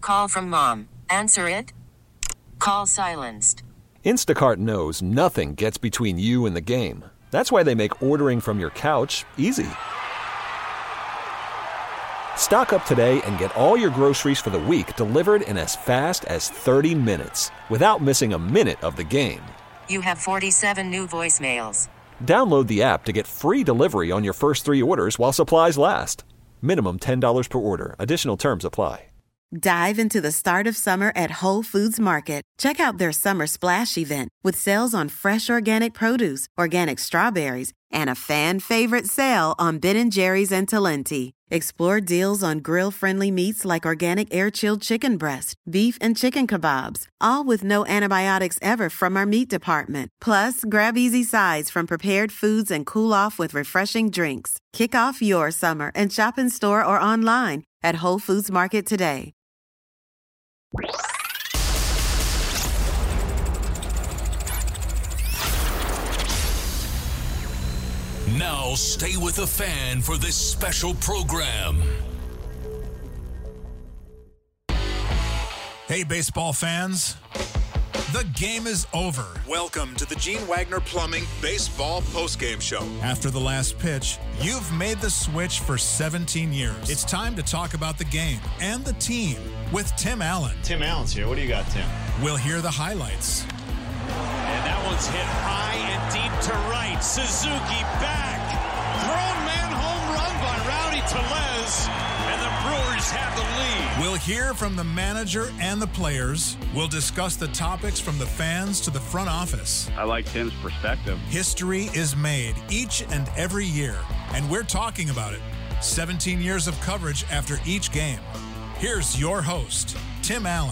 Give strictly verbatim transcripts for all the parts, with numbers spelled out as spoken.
Call from mom. Answer it. Call silenced. Instacart knows nothing gets between you and the game. That's why they make ordering from your couch easy. Stock up today and get all your groceries for the week delivered in as fast as thirty minutes without missing a minute of the game. You have forty-seven new voicemails. Download the app to get free delivery on your first three orders while supplies last. Minimum ten dollars per order. Additional terms apply. Dive into the start of summer at Whole Foods Market. Check out their Summer Splash event with sales on fresh organic produce, organic strawberries, and a fan-favorite sale on Ben and Jerry's and Talenti. Explore deals on grill-friendly meats like organic air-chilled chicken breast, beef and chicken kebabs, all with no antibiotics ever from our meat department. Plus, grab easy sides from prepared foods and cool off with refreshing drinks. Kick off your summer and shop in store or online at Whole Foods Market today. Now stay with the fan for this special program. Hey, baseball fans. The game is over. Welcome to the Gene Wagner Plumbing Baseball Postgame Show. After the last pitch, you've made the switch for seventeen years. It's time to talk about the game and the team with Tim Allen. Tim Allen's here. What do you got, Tim? We'll hear the highlights. And that one's hit high and deep to right. Suzuki back. Thrown man home run by Rowdy Tellez. And the Brewers have the lead. We'll hear from the manager and the players. We'll discuss the topics from the fans to the front office. I like Tim's perspective. History is made each and every year, and we're talking about it. seventeen years of coverage after each game. Here's your host, Tim Allen.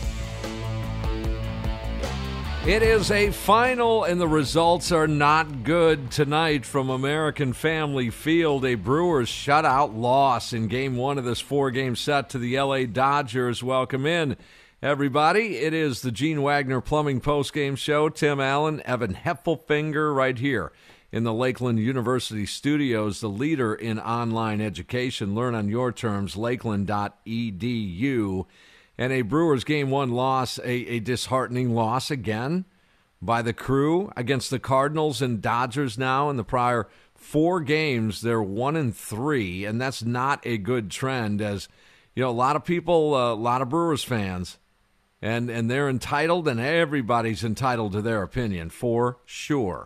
It is a final, and the results are not good tonight from American Family Field. A Brewers shutout loss in game one of this four-game set to the L A Dodgers. Welcome in, everybody. It is the Gene Wagner Plumbing Postgame Show. Tim Allen, Evan Heffelfinger right here in the Lakeland University studios, the leader in online education. Learn on your terms, lakeland dot e d u. And a Brewers game one loss, a, a disheartening loss again by the Crew against the Cardinals and Dodgers now. In the prior four games, they're one and three, and that's not a good trend. As you know, a lot of people, uh, a lot of Brewers fans, and and they're entitled, and everybody's entitled to their opinion for sure.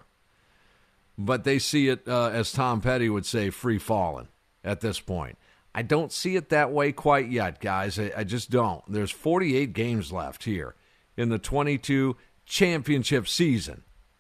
But they see it, uh, as Tom Petty would say, free falling at this point. I don't see it that way quite yet, guys. I, I just don't. There's forty-eight games left here in the twenty-two championship season.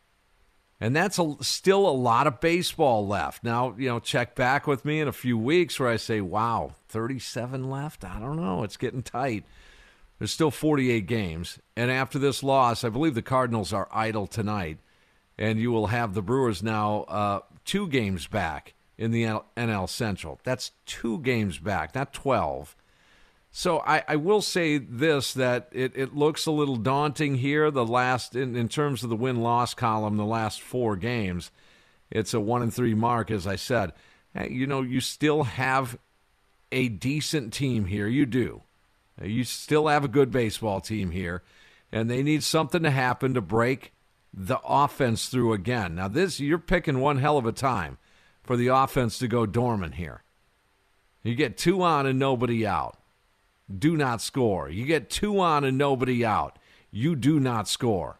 And that's a, still a lot of baseball left. Now, you know, check back with me in a few weeks where I say, wow, thirty-seven left? I don't know. It's getting tight. There's still forty-eight games. And after this loss, I believe the Cardinals are idle tonight. And you will have the Brewers now uh, two games back in the N L Central. That's two games back, not twelve. So I, I will say this, that it, it looks a little daunting here, the last, in, in terms of the win-loss column, the last four games. It's a one and three mark, as I said. Hey, you know, you still have a decent team here. You do. You still have a good baseball team here, and they need something to happen to break the offense through again. Now, this, you're picking one hell of a time for the offense to go dormant here. You get two on and nobody out. Do not score. You get two on and nobody out. You do not score.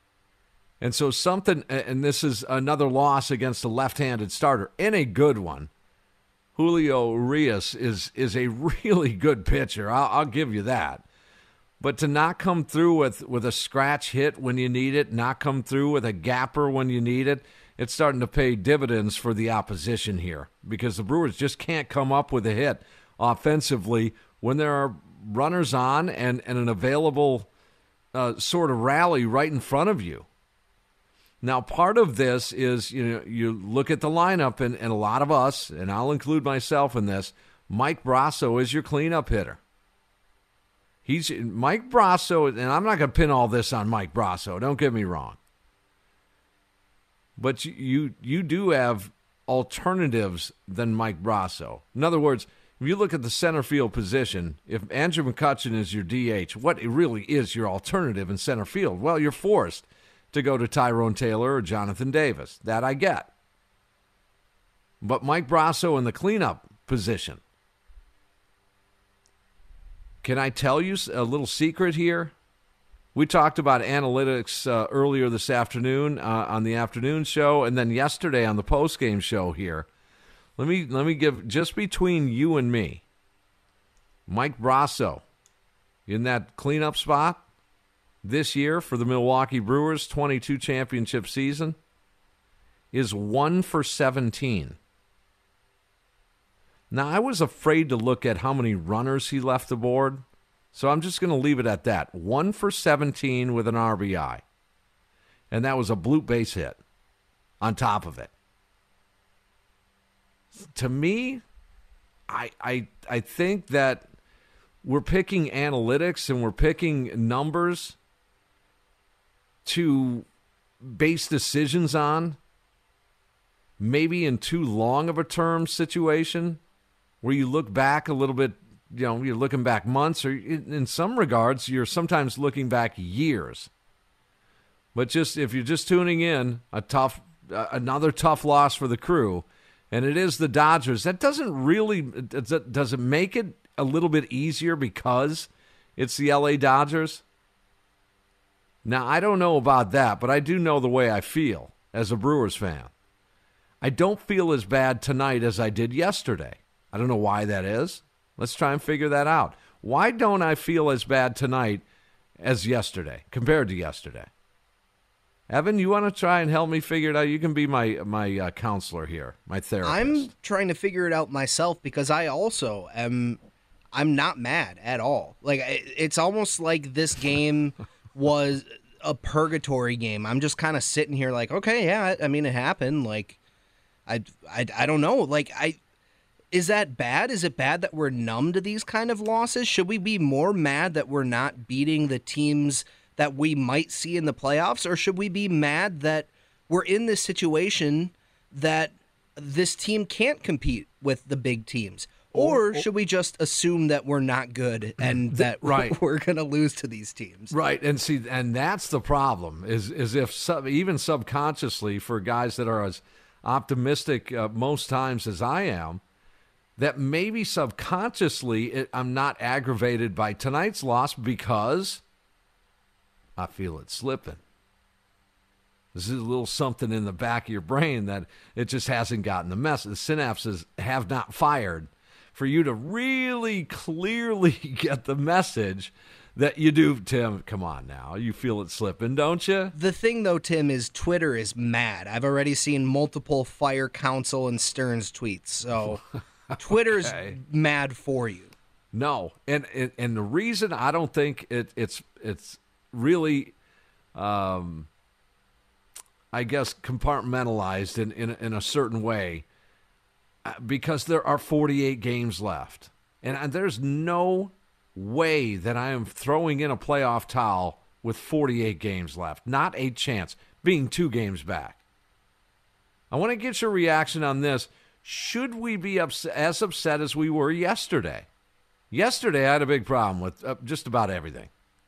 And so something, and this is another loss against a left-handed starter, and a good one. Julio Urias is is a really good pitcher. I'll, I'll give you that. But to not come through with, with a scratch hit when you need it, not come through with a gapper when you need it, it's starting to pay dividends for the opposition here, because the Brewers just can't come up with a hit offensively when there are runners on and, and an available uh, sort of rally right in front of you. Now, part of this is, you know, you look at the lineup, and, and a lot of us, and I'll include myself in this, Mike Brasso is your cleanup hitter. He's Mike Brasso, and I'm not going to pin all this on Mike Brasso, don't get me wrong. But you, you you do have alternatives than Mike Brasso. In other words, if you look at the center field position, if Andrew McCutchen is your D H, what it really is your alternative in center field? Well, you're forced to go to Tyrone Taylor or Jonathan Davis. That I get. But Mike Brasso in the cleanup position. Can I tell you a little secret here? We talked about analytics uh, earlier this afternoon uh, on the afternoon show, and then yesterday on the postgame show here. Let me let me give, just between you and me, Mike Brasso in that cleanup spot this year for the Milwaukee Brewers twenty-two championship season is one for seventeen. Now, I was afraid to look at how many runners he left the board, so I'm just going to leave it at that. one for seventeen with an R B I. And that was a bloop base hit on top of it. To me, I I I think that we're picking analytics and we're picking numbers to base decisions on, maybe in too long of a term situation, where you look back a little bit, you know, you're looking back months, or in some regards, you're sometimes looking back years. But just if you're just tuning in, a tough, uh, another tough loss for the Crew, and it is the Dodgers. That doesn't really, does it make it a little bit easier because it's the L A Dodgers? Now, I don't know about that, but I do know the way I feel as a Brewers fan. I don't feel as bad tonight as I did yesterday. I don't know why that is. Let's try and figure that out. Why don't I feel as bad tonight as yesterday, compared to yesterday? Evan, you want to try and help me figure it out? You can be my my uh, counselor here, my therapist. I'm trying to figure it out myself because I also am. I'm not mad at all. Like, it's almost like this game was a purgatory game. I'm just kind of sitting here like, okay, yeah, I mean, it happened. Like, I, I, I don't know. Like, I. Is that bad? Is it bad that we're numb to these kind of losses? Should we be more mad that we're not beating the teams that we might see in the playoffs? Or should we be mad that we're in this situation that this team can't compete with the big teams? Or, or should we just assume that we're not good and that right. we're going to lose to these teams? Right, and see, and that's the problem, is, is if sub, even subconsciously for guys that are as optimistic uh, most times as I am, that maybe subconsciously it, I'm not aggravated by tonight's loss because I feel it slipping. This is a little something in the back of your brain that it just hasn't gotten the message. The synapses have not fired for you to really clearly get the message that you do. Tim, come on now. You feel it slipping, don't you? The thing, though, Tim, is Twitter is mad. I've already seen multiple Fire Council and Stearns tweets, so... Twitter's okay. Mad for you. No, and, and and the reason I don't think it, it's it's really, um, I guess, compartmentalized in, in, in a certain way, because there are forty-eight games left. And, and there's no way that I am throwing in a playoff towel with forty-eight games left. Not a chance, being two games back. I want to get your reaction on this. Should we be ups- as upset as we were yesterday? Yesterday, I had a big problem with uh, just about everything.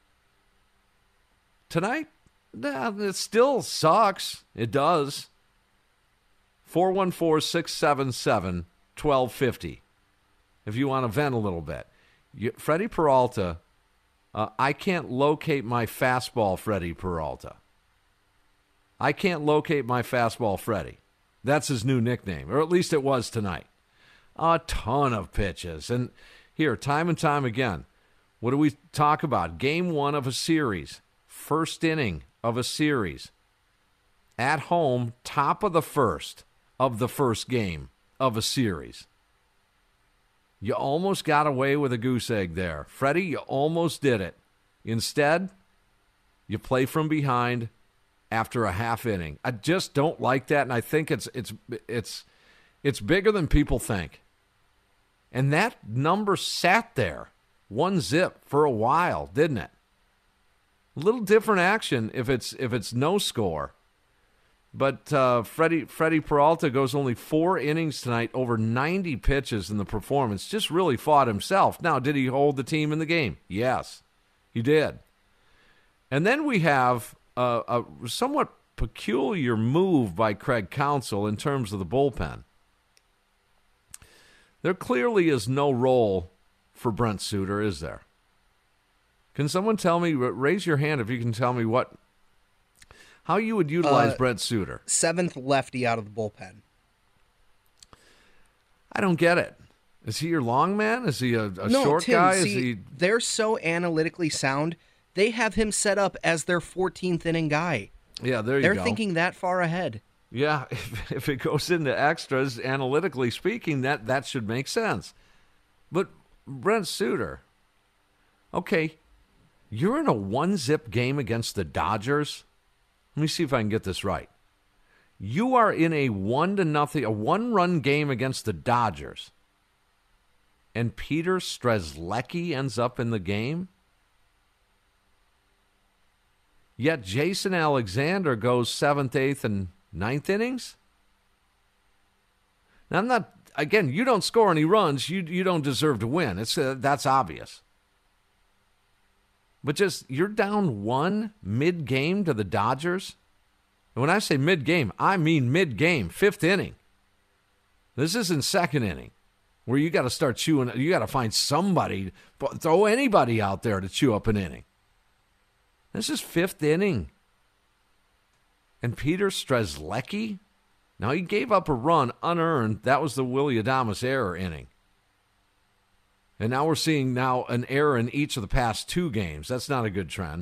Tonight, nah, it still sucks. It does. four one four, six seven seven, one two five zero if you want to vent a little bit. You, Freddie Peralta, uh, I can't locate my fastball, Freddie Peralta. I can't locate my fastball, Freddie. That's his new nickname, or at least it was tonight. A ton of pitches. And here, time and time again, what do we talk about? Game one of a series, first inning of a series. At home, top of the first of the first game of a series. You almost got away with a goose egg there. Freddie, you almost did it. Instead, you play from behind after a half inning. I just don't like that, and I think it's it's it's it's bigger than people think. And that number sat there, one zip for a while, didn't it? A little different action if it's if it's no score. But uh, Freddie, Freddie Peralta goes only four innings tonight, over ninety pitches in the performance. Just really fought himself. Now, did he hold the team in the game? Yes, he did. And then we have a, a somewhat peculiar move by Craig Counsell in terms of the bullpen. There clearly is no role for Brent Suter, is there? Can someone tell me, raise your hand if you can tell me what, how you would utilize uh, Brent Suter? Seventh lefty out of the bullpen. I don't get it. Is he your long man? Is he a, a no, short Tim, guy? See, is he? They're so analytically sound. They have him set up as their fourteenth inning guy. Yeah, there you They're go. They're thinking that far ahead. Yeah, if, if it goes into extras, analytically speaking, that, that should make sense. But Brent Suter, okay, you're in a one-zip game against the Dodgers. Let me see if I can get this right. You are in a one to nothing, a one-run game against the Dodgers, and Peter Strzelecki ends up in the game. Yet Jason Alexander goes seventh, eighth, and ninth innings. Now, I'm not. Again, you don't score any runs, you you don't deserve to win. It's uh, that's obvious. But just you're down one mid-game to the Dodgers. And when I say mid-game, I mean mid-game, fifth inning. This isn't second inning, where you got to start chewing. You got to find somebody, throw anybody out there to chew up an inning. This is fifth inning. And Peter Strzelecki, now he gave up a run unearned. That was the Willy Adames error inning. And now we're seeing now an error in each of the past two games. That's not a good trend.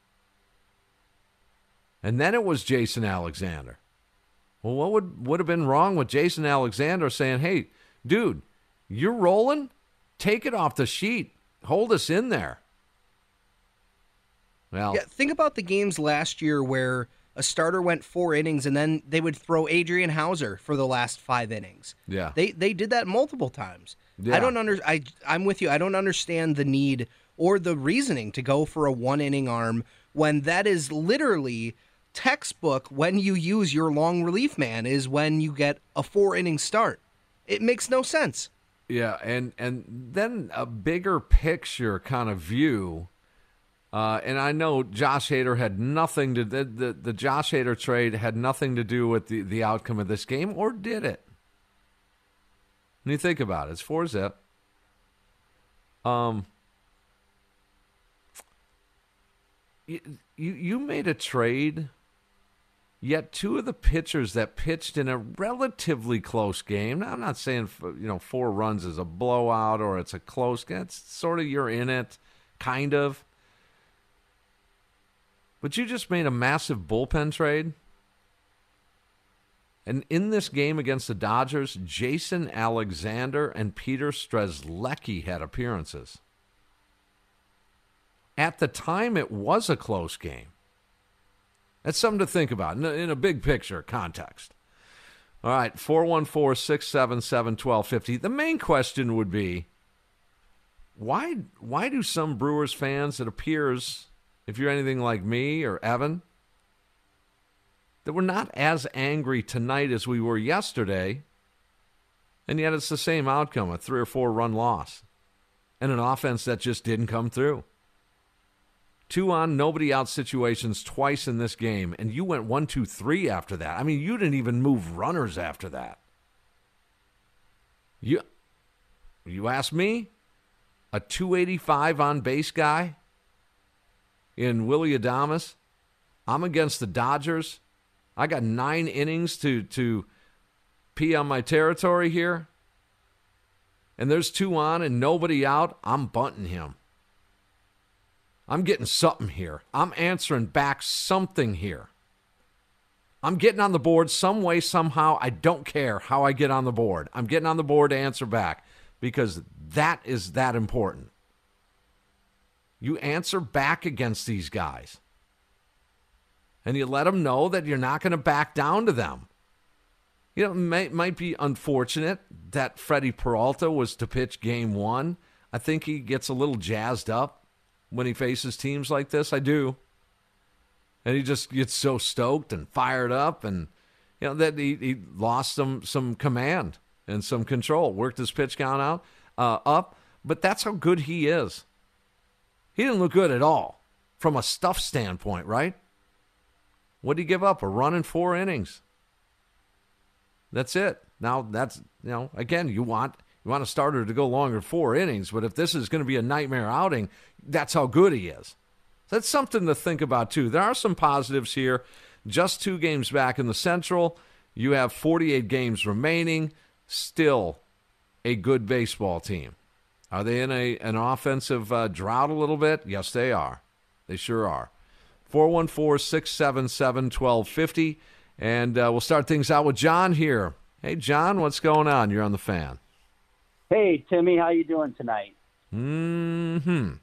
And then it was Jason Alexander. Well, what would, would have been wrong with Jason Alexander saying, hey, dude, you're rolling? Take it off the sheet. Hold us in there. Well, yeah, think about the games last year where a starter went four innings and then they would throw Adrian Hauser for the last five innings. Yeah. They they did that multiple times. Yeah. I don't under I I'm with you. I don't understand the need or the reasoning to go for a one inning arm when that is literally textbook when you use your long relief man is when you get a four inning start. It makes no sense. Yeah, and and then a bigger picture kind of view. Uh, and I know Josh Hader had nothing to the, the the Josh Hader trade had nothing to do with the, the outcome of this game, or did it? When you think about it, it's four zip. Um, you, you you made a trade, yet two of the pitchers that pitched in a relatively close game. Now, I'm not saying you know four runs is a blowout or it's a close game. It's sort of you're in it, kind of. But you just made a massive bullpen trade. And in this game against the Dodgers, Jason Alexander and Peter Strzelecki had appearances. At the time, it was a close game. That's something to think about in a, in a big picture context. All right, four one four, six seven seven, one two five zero. The main question would be, why, why do some Brewers fans, it appears, if you're anything like me or Evan, that we're not as angry tonight as we were yesterday, and yet it's the same outcome, a three or four run loss, and an offense that just didn't come through. Two on, nobody out situations twice in this game, and you went one, two, three after that. I mean, you didn't even move runners after that. You, you ask me, a two eighty-five on base guy in Willy Adames, I'm against the Dodgers. I got nine innings to, to pee on my territory here. And there's two on and nobody out. I'm bunting him. I'm getting something here. I'm answering back something here. I'm getting on the board some way, somehow. I don't care how I get on the board. I'm getting on the board to answer back because that is that important. You answer back against these guys. And you let them know that you're not going to back down to them. You know, it may, might be unfortunate that Freddie Peralta was to pitch game one. I think he gets a little jazzed up when he faces teams like this. I do. And he just gets so stoked and fired up. And you know, that he, he lost some some command and some control, worked his pitch count out uh, up, but that's how good he is. He didn't look good at all from a stuff standpoint, right? What did he give up? A run in four innings. That's it. Now that's, you know, again, you want you want a starter to go longer than four innings, but if this is going to be a nightmare outing, that's how good he is. That's something to think about, too. There are some positives here. Just two games back in the Central. You have forty-eight games remaining. Still a good baseball team. Are they in a an offensive uh, drought a little bit? Yes, they are. They sure are. four one four, six seven seven, one two five zero. And uh, we'll start things out with John here. Hey, John, what's going on? You're on the Fan. Hey, Timmy, how you doing tonight? Mm-hmm.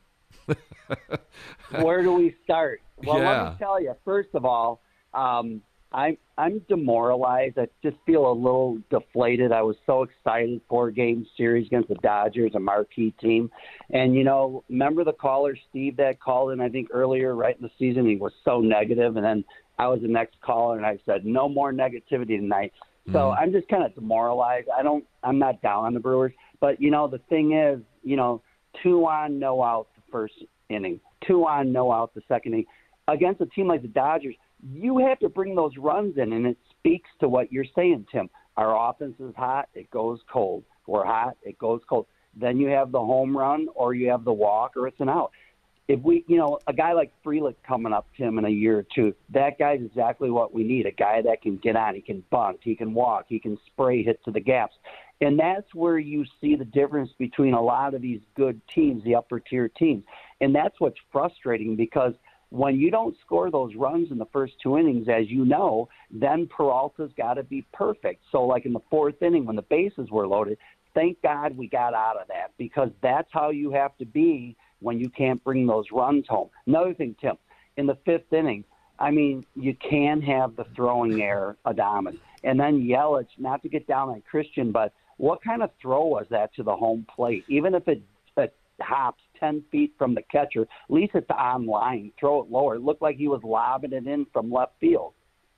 Where do we start? Well, yeah. let me tell you, first of all, um, I'm, I'm demoralized. I just feel a little deflated. I was so excited, four-game series against the Dodgers, a marquee team. And, you know, remember the caller, Steve, that called in, I think, earlier, right in the season? He was so negative, and then I was the next caller, and I said, no more negativity tonight. So mm-hmm. I'm just kind of demoralized. I don't, I'm not down on the Brewers. But, you know, the thing is, you know, two on, no out the first inning, two on, no out the second inning. Against a team like the Dodgers, you have to bring those runs in, and it speaks to what you're saying, Tim. Our offense is hot, it goes cold. We're hot, it goes cold. Then you have the home run, or you have the walk, or it's an out. If we, you know, a guy like Frelick coming up, Tim, in a year or two, that guy's exactly what we need, a guy that can get on. He can bunt, he can walk, he can spray, hit to the gaps. And that's where you see the difference between a lot of these good teams, the upper-tier teams. And that's what's frustrating, because when you don't score those runs in the first two innings, as you know, then Peralta's got to be perfect. So, like in the fourth inning when the bases were loaded, thank God we got out of that, because that's how you have to be when you can't bring those runs home. Another thing, Tim, in the fifth inning, I mean, you can have the throwing error, Adames. And then Yelich, not to get down on Christian, but what kind of throw was that to the home plate? Even if it, it hops ten feet from the catcher, at least it's on line. Throw it lower. It looked like he was lobbing it in from left field.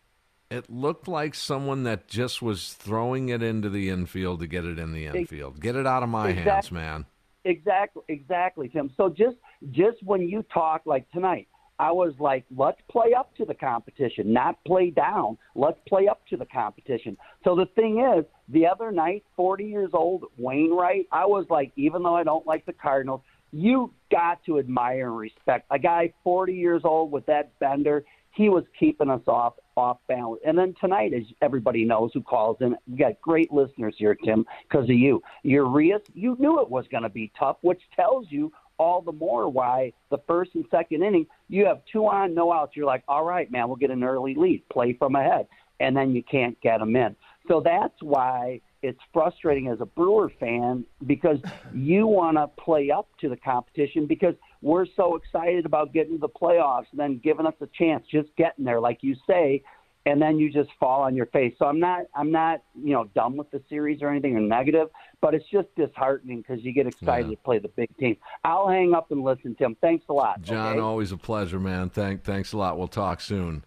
It looked like someone that just was throwing it into the infield to get it in the infield. Get it out of my exactly. hands, man. Exactly, exactly, Tim. So just just when you talk like tonight, I was like, let's play up to the competition, not play down. Let's play up to the competition. So the thing is, the other night, forty years old, Wainwright, I was like, even though I don't like the Cardinals, you got to admire and respect a guy forty years old with that bender. He was keeping us off off balance. And then tonight, as everybody knows who calls in, we got great listeners here, Tim, because of you. Urias, you knew it was going to be tough, which tells you all the more why the first and second inning, you have two on, no outs. You're like, all right, man, we'll get an early lead, play from ahead, and then you can't get them in. So that's why it's frustrating as a Brewer fan, because you want to play up to the competition, because we're so excited about getting to the playoffs and then giving us a chance, just getting there, like you say, and then you just fall on your face. So I'm not, I'm not, you know, done with the series or anything or negative, but it's just disheartening because you get excited yeah. to play the big team. I'll hang up and listen, Tim. Thanks a lot. John, okay? Always a pleasure, man. Thank, thanks a lot. We'll talk soon.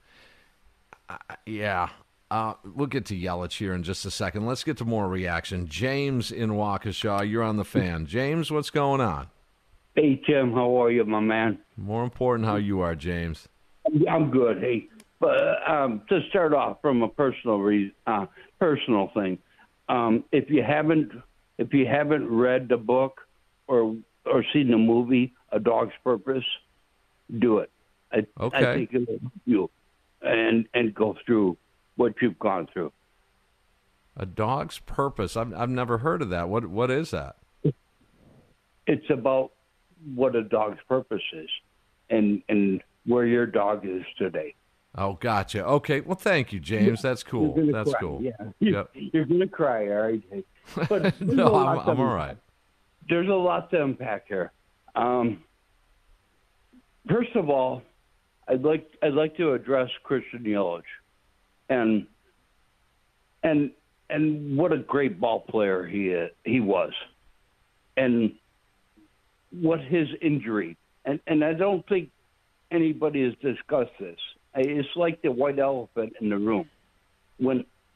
Uh, yeah. Uh, we'll get to Yelich here in just a second. Let's get to more reaction. James in Waukesha, you're on the Fan. James, what's going on? Hey, Tim, how are you, my man? More important how you are, James. I'm good. Hey, but um, to start off from a personal re- uh, personal thing, um, if you haven't if you haven't read the book or or seen the movie A Dog's Purpose, do it. I, okay. I think it'll help you and and go through what you've gone through. A Dog's Purpose. I've I've never heard of that. What what is that? It's about what a dog's purpose is, and and where your dog is today. Oh, gotcha. Okay. Well, thank you, James. That's cool. That's cry. cool. Yeah, you're, yep. you're gonna cry, all right? But no, I'm, I'm all right. There's a lot to unpack here. Um, first of all, I'd like I'd like to address Christian Yelich, and and and what a great ball player he is, he was, and what his injury, and, and I don't think anybody has discussed this. It's like the white elephant in the room. When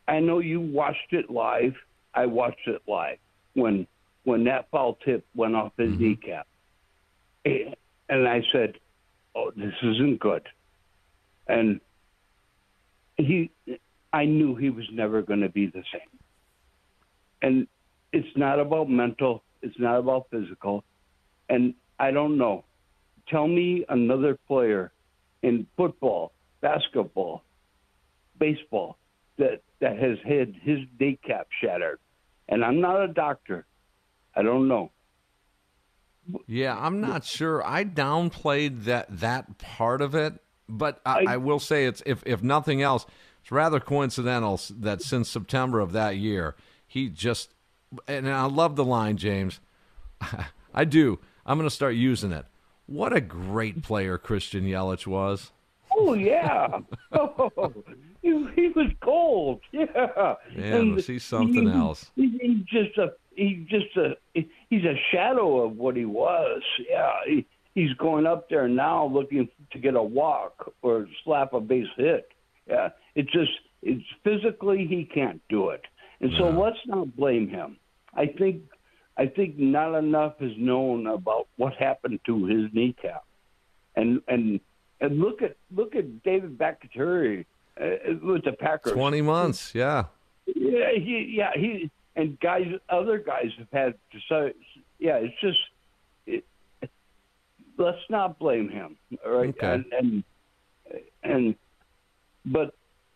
I know you watched it live. I watched it live when when that foul tip went off his mm-hmm. kneecap. And I said, oh, this isn't good. And he, I knew he was never going to be the same. And it's not about mental. It's not about physical. And I don't know. Tell me another player in football, basketball, baseball that, that has had his kneecap shattered. And I'm not a doctor. I don't know. Yeah, I'm not sure. I downplayed that that part of it, but I, I, I will say it's if if nothing else, it's rather coincidental that since September of that year, he just and I love the line, James. I do. I'm going to start using it. What a great player Christian Yelich was. Oh yeah, oh, he, he was gold. Yeah, man, was he something he, else? He, he's just a he's just a he's a shadow of what he was. Yeah, he, he's going up there now looking to get a walk or slap a base hit. Yeah, it's just it's physically he can't do it, and so yeah. let's not blame him. I think I think not enough is known about what happened to his kneecap, and and. And look at look at David Bakhtiari uh, with the Packers. Twenty months, yeah. Yeah, he, yeah, he and guys, other guys have had. So, yeah, it's just. It, let's not blame him, all right? Okay. And, and and but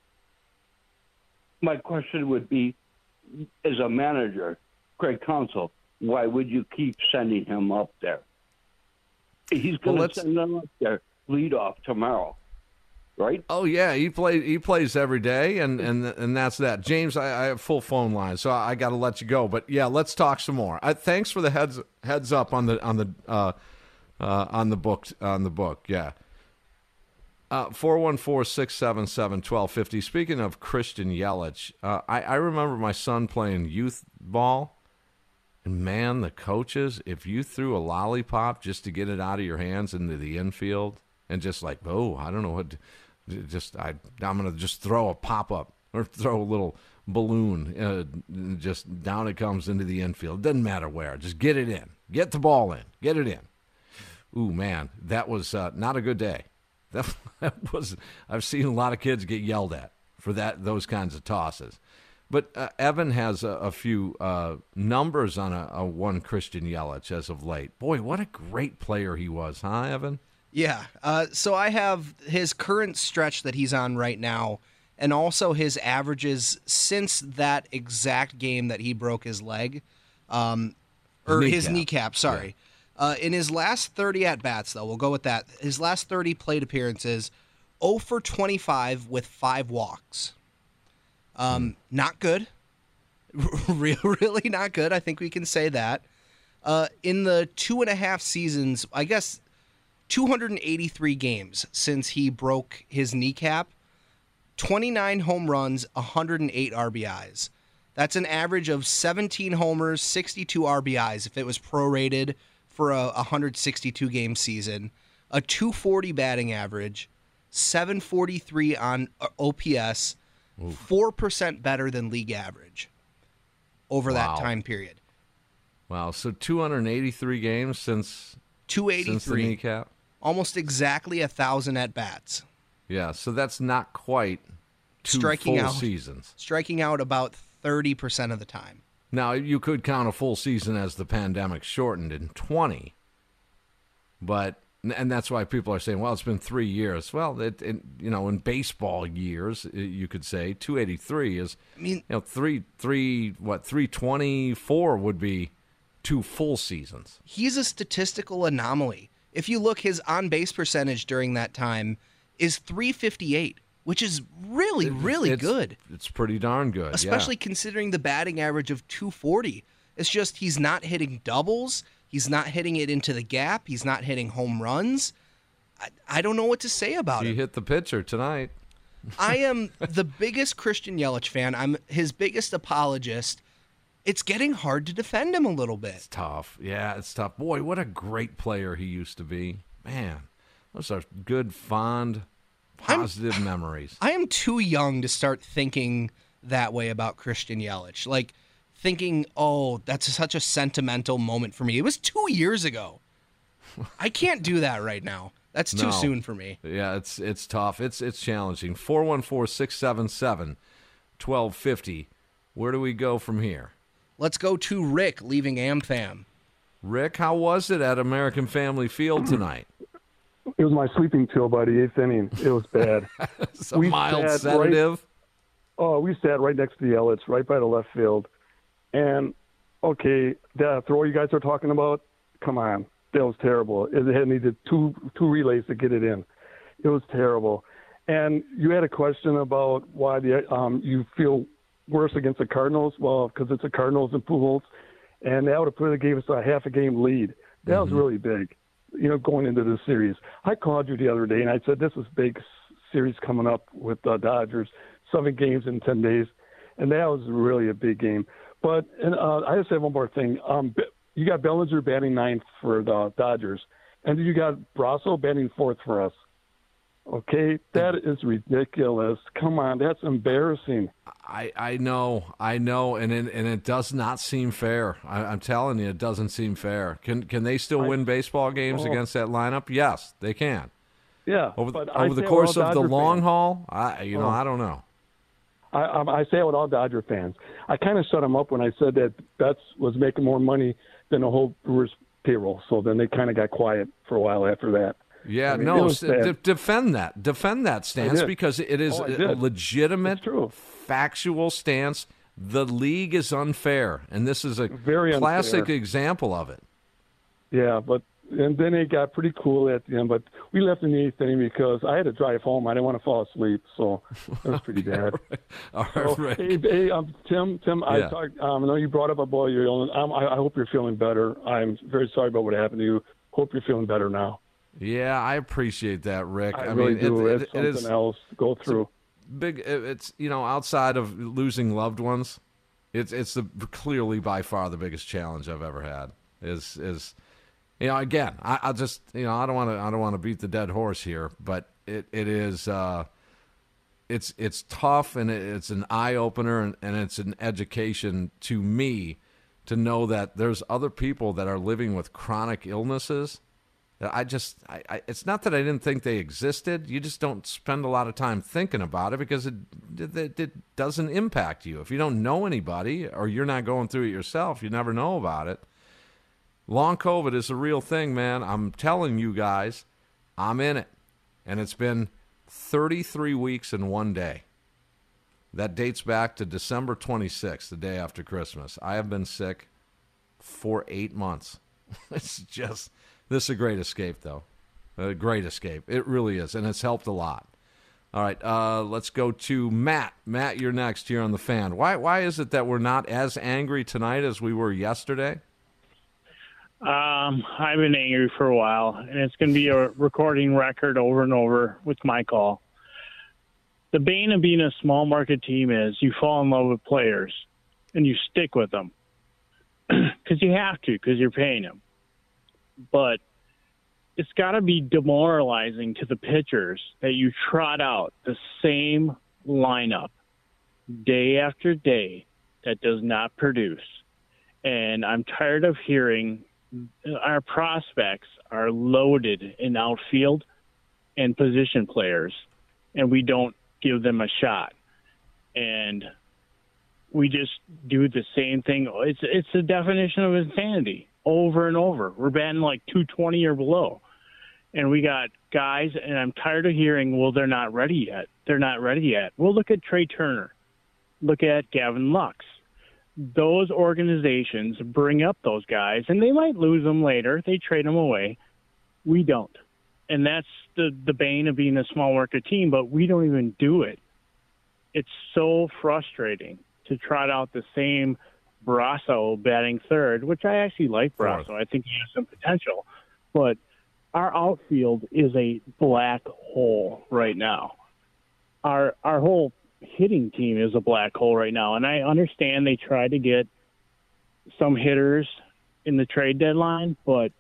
my question would be, as a manager, Craig Counsell, why would you keep sending him up there? He's going to well, send him up there. Lead off tomorrow, right? Oh yeah, he plays. He plays every day, and and and that's that. James, I, I have full phone line, so I, I got to let you go. But yeah, let's talk some more. I, thanks for the heads heads up on the on the uh, uh, on the book on the book. Yeah, uh, four one four six seven seven twelve fifty. Speaking of Christian Yelich, uh, I I remember my son playing youth ball. And, man, the coaches, if you threw a lollipop just to get it out of your hands into the infield and just like, oh, I don't know what, to, just I, I'm going to just throw a pop-up or throw a little balloon, uh, just down it comes into the infield. Doesn't matter where. Just get it in. Get the ball in. Get it in. Ooh, man, that was uh, not a good day. That, that was. I've seen a lot of kids get yelled at for that those kinds of tosses. But uh, Evan has a, a few uh, numbers on a, a one Christian Yelich as of late. Boy, what a great player he was, huh, Evan? Yeah. Uh, so I have his current stretch that he's on right now, and also his averages since that exact game that he broke his leg, um, or kneecap. his kneecap. Sorry. Yeah. Uh, in his last thirty at bats, though, we'll go with that. His last thirty plate appearances, oh for twenty-five with five walks. Um, not good. Really not good. I think we can say that. Uh, in the two and a half seasons, I guess two hundred eighty-three games since he broke his kneecap, twenty-nine home runs, one hundred eight R B Is. That's an average of seventeen homers, sixty-two R B Is if it was prorated for a one hundred sixty-two game season. A two forty batting average, seven forty-three on O P S, Oof. four percent better than league average over wow. that time period. Wow, so two hundred eighty-three games since, two eighty-three. since the kneecap? Almost exactly one thousand at-bats. Yeah, so that's not quite two striking full out, seasons. Striking out about thirty percent of the time. Now, you could count a full season as the pandemic shortened in twenty, but and that's why people are saying, well, it's been three years. Well, it, it, you know, in baseball years, you could say two eighty-three is, I mean, you know, three, three, what, three twenty-four would be two full seasons. He's a statistical anomaly. If you look, his on-base percentage during that time is three fifty-eight, which is really, really it's, good. It's pretty darn good, especially yeah. considering the batting average of two forty. It's just he's not hitting doubles. He's not hitting it into the gap. He's not hitting home runs. I, I don't know what to say about it. He hit the pitcher tonight. I am the biggest Christian Yelich fan. I'm his biggest apologist. It's getting hard to defend him a little bit. It's tough. Yeah, it's tough. Boy, what a great player he used to be. Man, those are good, fond, positive I'm, memories. I am too young to start thinking that way about Christian Yelich. Like, thinking, oh, that's such a sentimental moment for me. It was two years ago. I can't do that right now. That's too No. soon for me. Yeah, it's it's tough. It's it's challenging. four one four, six seven seven, one two five zero. Where do we go from here? Let's go to Rick leaving AmFam. Rick, how was it at American Family Field tonight? It was my sleeping pill by the eighth inning. It was bad. It's a mild sedative. Right, oh, we sat right next to the Elliots, right by the left field. And, okay, that throw you guys are talking about, come on. That was terrible. It had needed two two relays to get it in. It was terrible. And you had a question about why the um, you feel worse against the Cardinals. Well, because it's the Cardinals and Pujols, and that would have put gave us a half a game lead. That Mm-hmm. was really big, you know, going into the series. I called you the other day, and I said this is big series coming up with the Dodgers, seven games in ten days, and that was really a big game. But and uh, I just have one more thing. Um, You got Bellinger batting ninth for the Dodgers, and you got Brasso batting fourth for us. Okay, that is ridiculous. Come on, that's embarrassing. I, I know, I know, and it, and it does not seem fair. I, I'm telling you, it doesn't seem fair. Can can they still I- win baseball games oh. against that lineup? Yes, they can. Yeah, Over, but the, I over the say course we're all of the Dodger long fans. haul, I you know Oh. I don't know. I, I, I say it with all Dodger fans. I kind of shut them up when I said that Betts was making more money than the whole Brewers payroll. So then they kind of got quiet for a while after that. Yeah, I mean, it no, was s- bad. de- defend that. Defend that stance did. because it is Oh, I a did. legitimate, factual stance. The league is unfair, and this is a Very classic unfair. example of it. Yeah, but and then it got pretty cool at the end. But we left in the eighth inning because I had to drive home. I didn't want to fall asleep, so it was pretty bad. All right, So, Rick. hey, hey um, Tim, Tim, I Yeah. talked. Um, I know you brought up about your illness. Um, I, I hope you're feeling better. I'm very sorry about what happened to you. Hope you're feeling better now. Yeah, I appreciate that, Rick. I, I, really mean, do. it, it's it, it something is else to go through. big. it- It's you know outside of losing loved ones, it's it's the clearly by far the biggest challenge I've ever had. Is is you know again I, I'll just you know I don't want to I don't want to beat the dead horse here, but it it is uh, it's it's tough and it, it's an eye opener and, and it's an education to me to know that there's other people that are living with chronic illnesses. I just, I, I, it's not that I didn't think they existed. You just don't spend a lot of time thinking about it because it, it, it doesn't impact you. If you don't know anybody or you're not going through it yourself, you never know about it. Long COVID is a real thing, man. I'm telling you guys, I'm in it. And it's been thirty-three weeks and one day. That dates back to December twenty-sixth, the day after Christmas. I have been sick for eight months. It's just... This is a great escape, though. A great escape. It really is, and it's helped a lot. All right, uh, let's go to Matt. Matt, you're next here on The Fan. Why Why is it that we're not as angry tonight as we were yesterday? Um, I've been angry for a while, and it's going to be a recording record over and over with my call. The bane of being a small market team is you fall in love with players, and you stick with them. Because you have to, because you're paying them. But it's got to be demoralizing to the pitchers that you trot out the same lineup day after day that does not produce. And I'm tired of hearing our prospects are loaded in outfield and position players, and we don't give them a shot. And we just do the same thing. It's it's the definition of insanity. Over and over. We're batting like two twenty or below. And we got guys, and I'm tired of hearing, well, they're not ready yet. They're not ready yet. Well, look at Trey Turner. Look at Gavin Lux. Those organizations bring up those guys, and they might lose them later. They trade them away. We don't. And that's the, the bane of being a small market team, but we don't even do it. It's so frustrating to trot out the same Brasso batting third, which I actually like Brasso. I think he has some potential. But our outfield is a black hole right now. Our our whole hitting team is a black hole right now. And I understand they tried to get some hitters in the trade deadline, but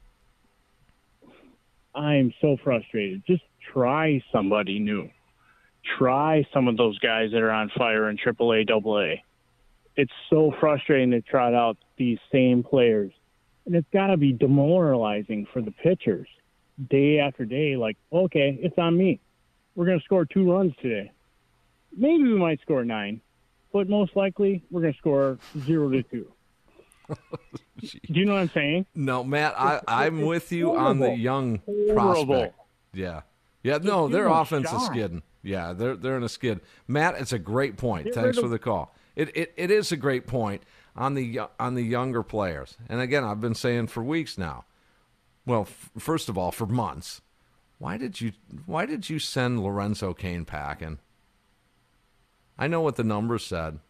I'm so frustrated. Just try somebody new. try some of those guys that are on fire in triple A, double A. It's so frustrating to trot out these same players. And it's got to be demoralizing for the pitchers day after day. Like, okay, it's on me. We're going to score two runs today. Maybe we might score nine, but most likely we're going to score zero to two. Do you know what I'm saying? No, Matt, I, I'm with you horrible. on the young Horrible. prospect. Yeah. Yeah, no, Just their give them a offense is shot. skidding. Yeah, they're they're in a skid. Matt, it's a great point. Get Thanks rid for of- the call. It, it it is a great point on the on the younger players. And again, I've been saying for weeks now. Well, f- first of all, for months. Why did you why did you send Lorenzo Cain packing? I know what the numbers said.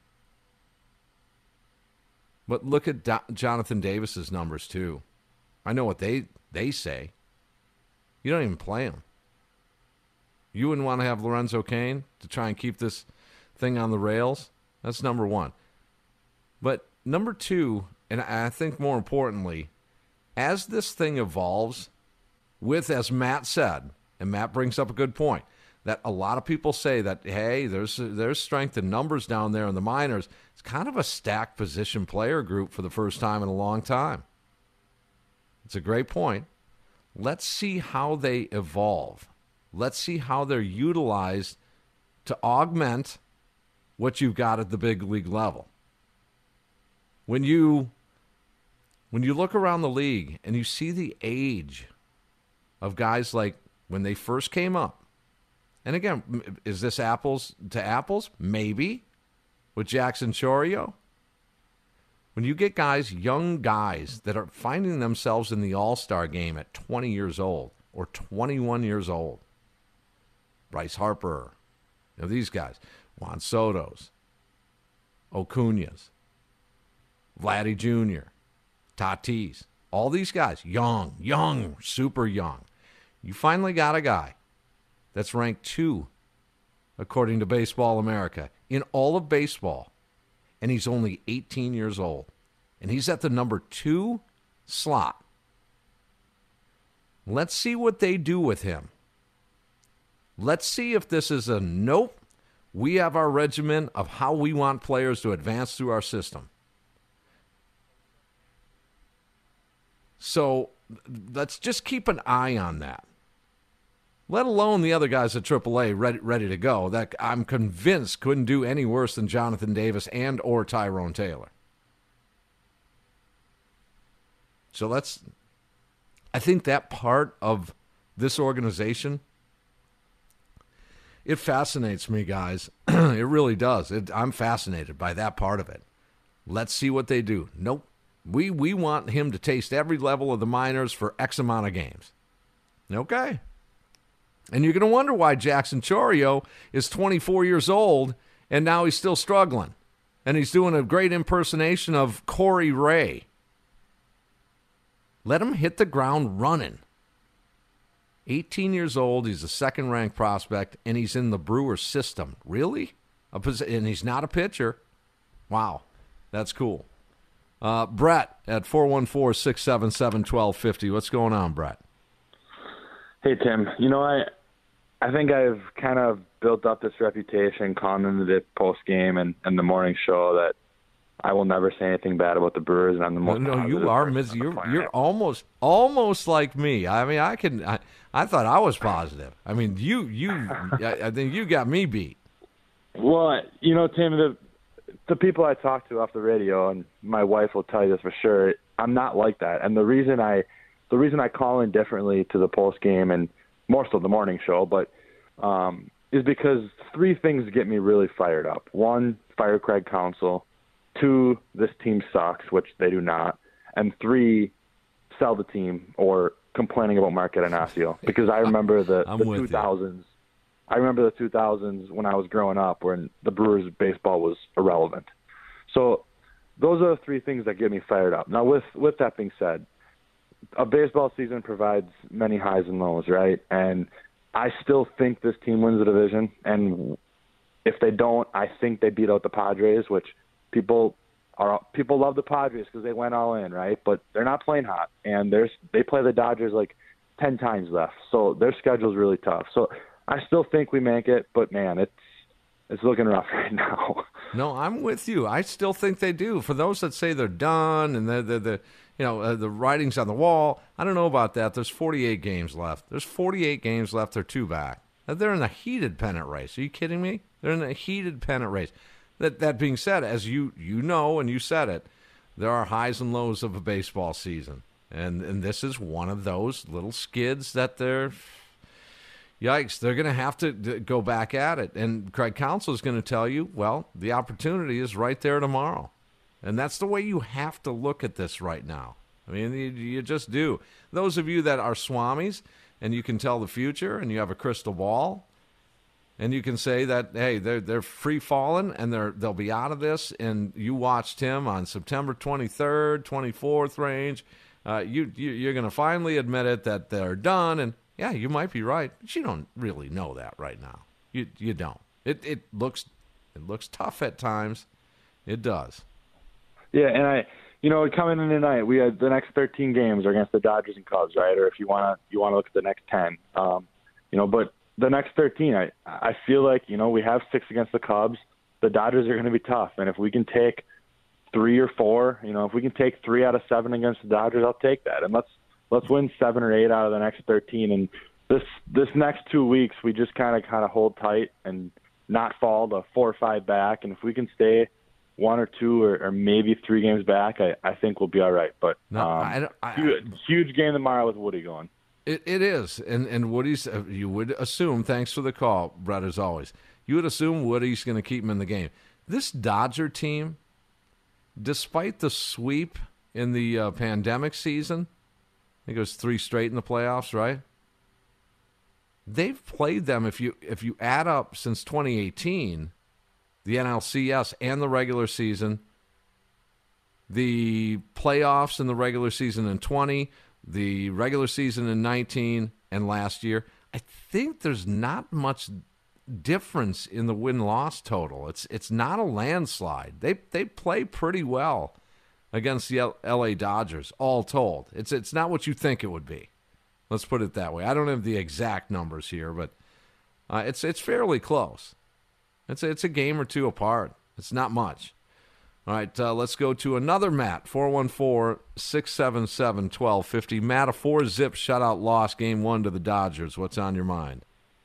But look at Do- Jonathan Davis's numbers too. I know what they they say. You don't even play him. You wouldn't want to have Lorenzo Cain to try and keep this thing on the rails? That's number one. But number two, and I think more importantly, as this thing evolves with, as Matt said, and Matt brings up a good point, that a lot of people say that, hey, there's there's strength in numbers down there in the minors. It's kind of a stacked position player group for the first time in a long time. It's a great point. Let's see how they evolve. Let's see how they're utilized to augment what you've got at the big league level. When you when you look around the league and you see the age of guys like when they first came up, and again, is this apples to apples? Maybe, with Jackson Chourio. When you get guys, young guys, that are finding themselves in the All-Star game at twenty years old or twenty-one years old, Bryce Harper, you know, these guys, Juan Soto's, Acuña's, Vladdy Junior, Tatis, all these guys, young, young, super young. You finally got a guy that's ranked two, according to Baseball America, in all of baseball, and he's only eighteen years old, and he's at the number two slot. Let's see what they do with him. Let's see if this is a nope, we have our regimen of how we want players to advance through our system. So let's just keep an eye on that. Let alone the other guys at triple A ready, ready to go that I'm convinced couldn't do any worse than Jonathan Davis and or Tyrone Taylor. So let's, I think that part of this organization, it fascinates me, guys. It really does. It, I'm fascinated by that part of it. Let's see what they do. Nope. We we want him to taste every level of the minors for X amount of games. Okay. And you're going to wonder why Jackson Chourio is twenty-four years old and now he's still struggling. And he's doing a great impersonation of Corey Ray. Let him hit the ground running. eighteen years old, he's a second-ranked prospect, and he's in the Brewers system. Really? A pos- and he's not a pitcher? Wow, that's cool. Uh, Brett at four one four, six seven seven, one two five zero. What's going on, Brett? Hey, Tim. You know, I I think I've kind of built up this reputation calling into the post-game and, and the morning show that I will never say anything bad about the Brewers, and I'm the most No, no, you positive are person mis- on the you're planet. you're almost almost like me. I mean, I can. I, I thought I was positive. I mean, you you. I, I think you got me beat. Well, you know, Tim, the the people I talk to off the radio, and my wife will tell you this for sure, I'm not like that. And the reason I the reason I call in differently to the post game and more so the morning show, but um, is because three things get me really fired up. One, fire Craig Counsell. Two, this team sucks, which they do not. And three, sell the team or complaining about Mark Atanasio. Because I remember the, I'm the with you. two thousands. I remember the two thousands when I was growing up when the Brewers baseball was irrelevant. So those are the three things that get me fired up. Now, with, with that being said, a baseball season provides many highs and lows, right? And I still think this team wins the division. And if they don't, I think they beat out the Padres, which people are people love the Padres because they went all in, right? But they're not playing hot, and there's they play the Dodgers like ten times left, so their schedule's really tough. So I still think we make it, but man, it's it's looking rough right now. No, I'm with you. I still think they do. For those that say they're done and they're, they're, they're you know, uh, the writing's on the wall, I don't know about that. There's forty-eight games left. There's forty-eight games left. They're two back. They're in a heated pennant race. Are you kidding me? They're in a heated pennant race. That that being said, as you you know and you said it, there are highs and lows of a baseball season. And and this is one of those little skids that they're, yikes, they're going to have to go back at it. And Craig Counsell is going to tell you, well, the opportunity is right there tomorrow. And that's the way you have to look at this right now. I mean, you, you just do. Those of you that are swamis and you can tell the future and you have a crystal ball and you can say that, hey, they're they're free falling and they're they'll be out of this. And you watched him on September twenty-third, twenty-fourth range. Uh, you, you you're going to finally admit it that they're done. And yeah, you might be right, but you don't really know that right now. You you don't. It it looks it looks tough at times. It does. Yeah, and I, you know, coming in tonight, we had the next thirteen games are against the Dodgers and Cubs, right? Or if you want to, you want to look at the next ten, um, you know. But the next thirteen, I, I feel like, you know, we have six against the Cubs. The Dodgers are going to be tough, and if we can take three or four, you know, if we can take three out of seven against the Dodgers, I'll take that. And let's let's win seven or eight out of the next thirteen. And this this next two weeks, we just kind of kind of hold tight and not fall to four or five back. And if we can stay one or two or, or maybe three games back, I, I think we'll be all right. But no, um, I don't, I, huge, huge game tomorrow with Woody going. It it is, and and Woody's. Uh, you would assume. Thanks for the call, Brett. As always, you would assume Woody's going to keep him in the game. This Dodger team, despite the sweep in the uh, pandemic season, I think it was three straight in the playoffs, right? They've played them. If you if you add up since twenty eighteen. The N L C S and the regular season, the playoffs in the regular season in twenty, the regular season in nineteen, and last year, I think there's not much difference in the win-loss total. It's it's not a landslide. They they play pretty well against the L A Dodgers, all told. It's it's not what you think it would be. Let's put it that way. I don't have the exact numbers here, but uh, it's it's fairly close. It's a, it's a game or two apart. It's not much. All right, uh, let's go to another Matt, four one four, six seven seven, one two five zero. Matt, a four-zip shutout loss, game one to the Dodgers. What's on your mind?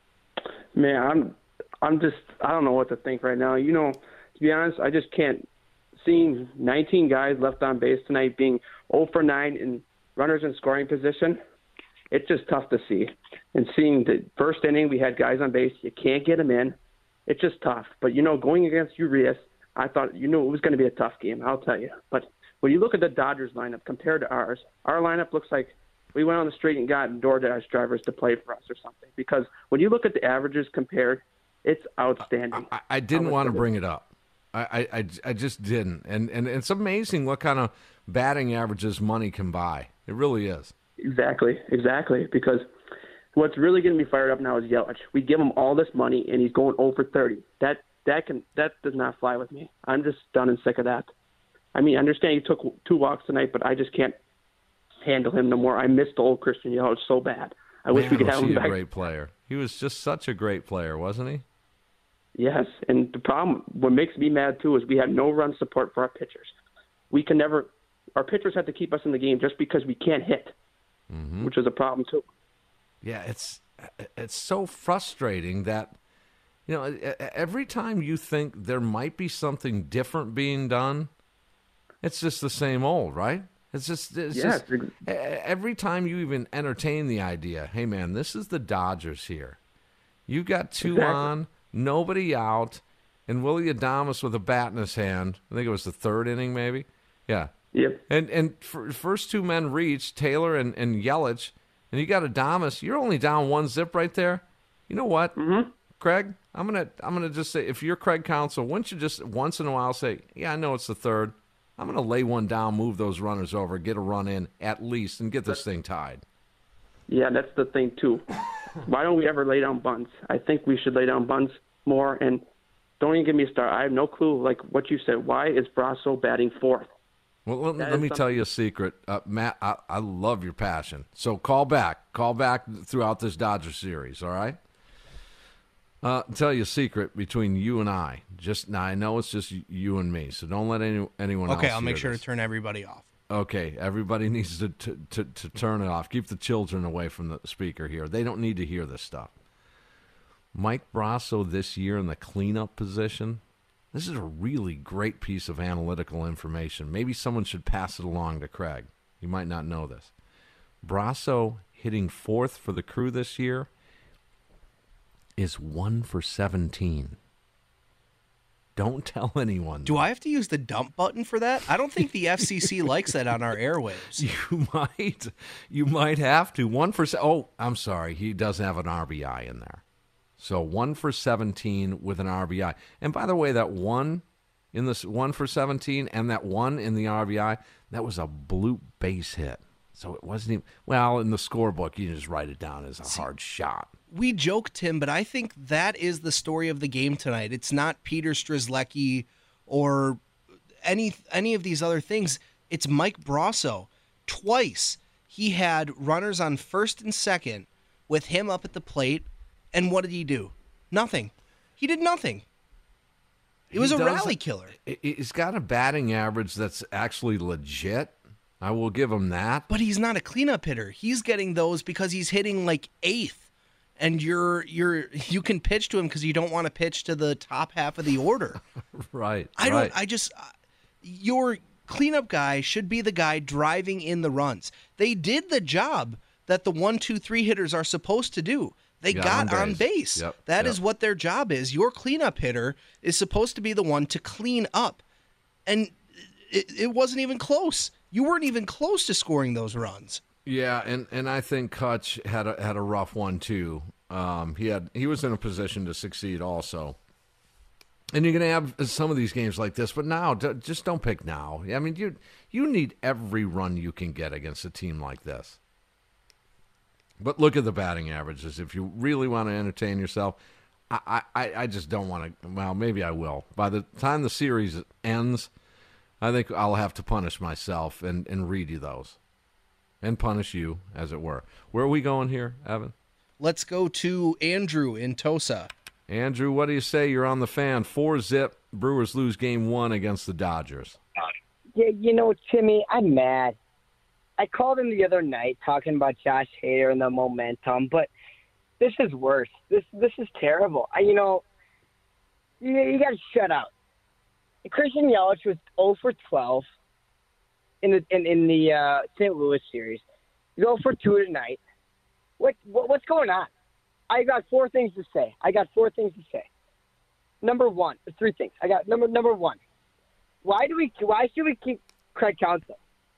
Man, I'm I'm just, I don't know what to think right now. You know, to be honest, I just can't, seeing nineteen guys left on base tonight being zero for nine in runners in scoring position, it's just tough to see. And seeing the first inning, we had guys on base, you can't get them in. It's just tough. But, you know, going against Urias, I thought, you know, it was going to be a tough game, I'll tell you. But when you look at the Dodgers lineup compared to ours, our lineup looks like we went on the street and got DoorDash drivers to play for us or something. Because when you look at the averages compared, it's outstanding. I, I didn't want to bring it up. I, I, I just didn't. And, and it's amazing what kind of batting averages money can buy. It really is. Exactly, exactly. Because what's really getting me fired up now is Yelich. We give him all this money, and he's going zero for thirty. That that can that does not fly with me. I'm just done and sick of that. I mean, I understand he took two walks tonight, but I just can't handle him no more. I missed the old Christian Yelich so bad. I Man, wish we could have was him he back. a great player. He was just such a great player, wasn't he? Yes, and the problem, what makes me mad too, is we had no run support for our pitchers. We can never, our pitchers have to keep us in the game just because we can't hit, mm-hmm. which is a problem too. Yeah, it's it's so frustrating that, you know, every time you think there might be something different being done, it's just the same old, right? It's just, it's yes. just every time you even entertain the idea, hey man, this is the Dodgers here. You got two exactly. on, nobody out, and Willie Adames with a bat in his hand. I think it was the third inning, maybe. Yeah. Yep. And and for, first two men reached, Taylor and, and Yelich, and you got Adames. You're only down one zip right there. You know what, mm-hmm. Craig? I'm gonna I'm gonna just say, if you're Craig Counsell, wouldn't you just once in a while say, yeah, I know it's the third. I'm gonna lay one down, move those runners over, get a run in at least, and get this thing tied. Yeah, that's the thing too. Why don't we ever lay down bunts? I think we should lay down bunts more. And don't even give me a start. I have no clue, like what you said. Why is Brasso batting fourth? Well, let, let me tell you a secret, uh, Matt. I, I love your passion. So call back, call back throughout this Dodger series. All right. Uh, I'll tell you a secret between you and I. Just now, I know it's just you and me, so don't let any, anyone else Okay, I'll hear make sure this. to turn everybody off. Okay, everybody needs to, to, to, to turn it off. Keep the children away from the speaker here. They don't need to hear this stuff. Mike Brasso this year in the cleanup position, this is a really great piece of analytical information. Maybe someone should pass it along to Craig. You might not know this. Brasso hitting fourth for the Crew this year is one for seventeen. Don't tell anyone. Do I have to use the dump button for that? I don't think the F C C likes that on our airwaves. You might. You might have to. One for se- Oh, I'm sorry. He does have an R B I in there. So one for seventeen with an R B I. And by the way, that one in this one for seventeen and that one in the R B I, that was a blue base hit. So it wasn't even, well, in the scorebook, you just write it down as a See, hard shot. We joke, Tim, but I think that is the story of the game tonight. It's not Peter Strzelecki or any any of these other things. It's Mike Brasso. Twice he had runners on first and second with him up at the plate, and what did he do? Nothing. He did nothing. It was He a does- rally killer. He's got a batting average that's actually legit. I will give him that. But he's not a cleanup hitter. He's getting those because he's hitting like eighth, and you're you're you can pitch to him because you don't want to pitch to the top half of the order. Right. I don't. right. I just uh, your cleanup guy should be the guy driving in the runs. They did the job that the one, two, three hitters are supposed to do. They Got got on on base. base. Yep, That yep. is what their job is. Your cleanup hitter is supposed to be the one to clean up, and it, it wasn't even close. You weren't even close to scoring those runs. Yeah, and, and I think Kutch had a had a rough one too. Um, he had he was in a position to succeed also. And you're going to have some of these games like this, but now d- just don't pick now. I mean, you you need every run you can get against a team like this. But look at the batting averages. If you really want to entertain yourself, I I, I just don't want to. Well, maybe I will. By the time the series ends, I think I'll have to punish myself and, and read you those. And punish you, as it were. Where are we going here, Evan? Let's go to Andrew in Tosa. Andrew, what do you say? You're on the fan. Four zip. Brewers lose game one against the Dodgers. Yeah, you know, Timmy, I'm mad. I called him the other night talking about Josh Hader and the momentum, but this is worse. This this is terrible. I, you know, you, you got to shut up. Christian Yelich was zero for twelve in the in, in the uh, Saint Louis series. He's zero for two tonight. What, what what's going on? I got four things to say. I got four things to say. Number one, three things. I got number number one. Why do we? Why should we keep Craig Counsell?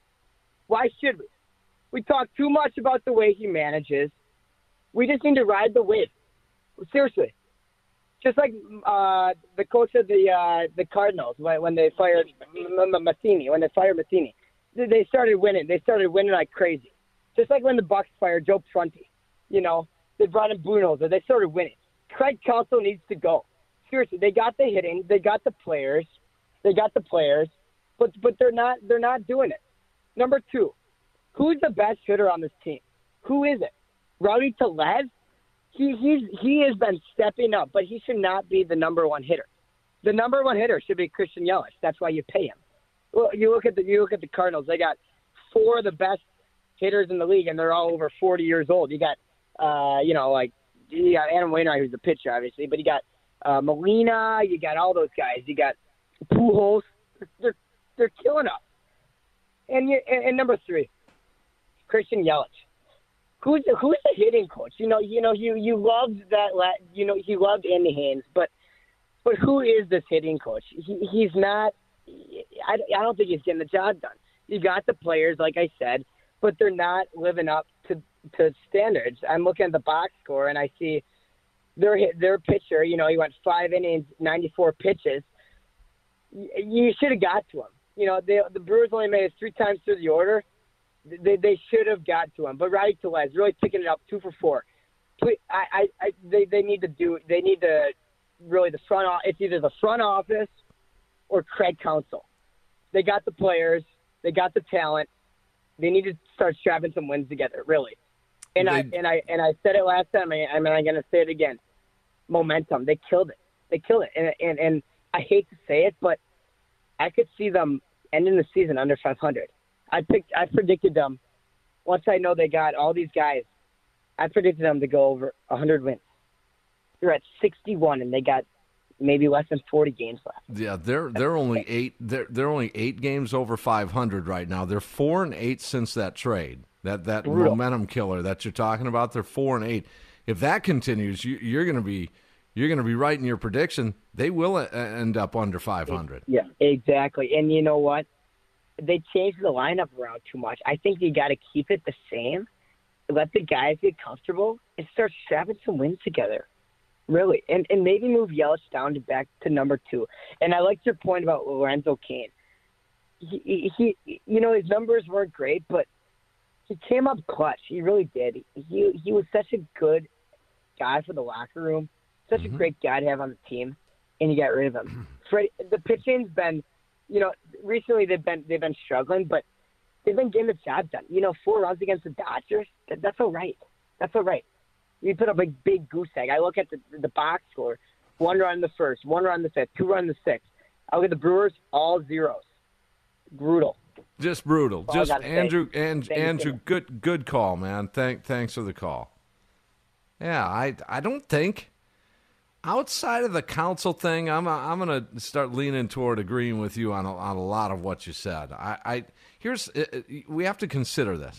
Why should we? We talk too much about the way he manages. We just need to ride the wave. Seriously. Just like uh, the coach of the uh, the Cardinals when, when they fired Matheny, when they fired Matheny, they started winning. They started winning like crazy. Just like when the Bucks fired Joe Prunty, you know, they brought in Budenholzer. They started winning. Craig Counsell needs to go. Seriously, they got the hitting, they got the players, they got the players, but but they're not they're not doing it. Number two, who's the best hitter on this team? Who is it? Rowdy Tellez? He he's he has been stepping up, but he should not be the number one hitter. The number one hitter should be Christian Yelich. That's why you pay him. Well, you look at the you look at the Cardinals. They got four of the best hitters in the league, and they're all over forty years old. You got uh, you know, like you got Adam Wainwright, who's the pitcher, obviously, but you got uh, Molina. You got all those guys. You got Pujols. They're they're killing us. And you, and, and number three, Christian Yelich. Who's the, who's the hitting coach? You know, you know, you you loved that. You know, you loved Andy Haynes, but but who is this hitting coach? He, he's not. I, I don't think he's getting the job done. You got the players, like I said, but they're not living up to to standards. I'm looking at the box score and I see their their pitcher. You know, he went five innings, ninety-four pitches. You should have got to him. You know, they, the Brewers only made it three times through the order. They they should have got to him. But Rowdy Tellez really picking it up, two for four. I, I, I they, they need to do they need to really the front office. It's either the front office or Craig Counsell. They got the players, they got the talent. They need to start strapping some wins together, really. And They- I and I and I said it last time. I, I mean, I'm going to say it again. momentum. They killed it. They killed it. And, and, and I hate to say it, but I could see them ending the season under five hundred. I picked, I predicted them. Once I know they got all these guys, I predicted them to go over one hundred wins. They're at sixty-one, and they got maybe less than forty games left. Yeah, they're they're only eight. They're they're only eight games over five hundred right now. They're four and eight since that trade. That that Brutal. momentum killer that you're talking about. They're four and eight. If that continues, you, you're going to be you're going to be right in your prediction. They will uh, end up under five hundred. Yeah, exactly. And you know what? They changed the lineup around too much. I think you got to keep it the same. Let the guys get comfortable and start strapping some wins together. Really. And and maybe move Yelich down to back to number two. And I liked your point about Lorenzo Cain. He, he, he you know, his numbers weren't great, but he came up clutch. He really did. He he was such a good guy for the locker room, such mm-hmm. a great guy to have on the team, and you got rid of him. Freddie, the pitching's been, you know, recently they've been they've been struggling, but they've been getting the job done. You know, four runs against the Dodgers, that, that's all right. That's all right. You put up a big goose egg. I look at the the box score: one run in the first, one run in the fifth, two run in the sixth. I look at the Brewers, all zeros. Brutal. Just brutal. That's all Just I gotta Andrew, say. and, Thank you. Andrew, good good call, man. Thank thanks for the call. Yeah, I I don't think outside of the council thing, I'm I'm gonna start leaning toward agreeing with you on a, on a lot of what you said. I, I here's we have to consider this,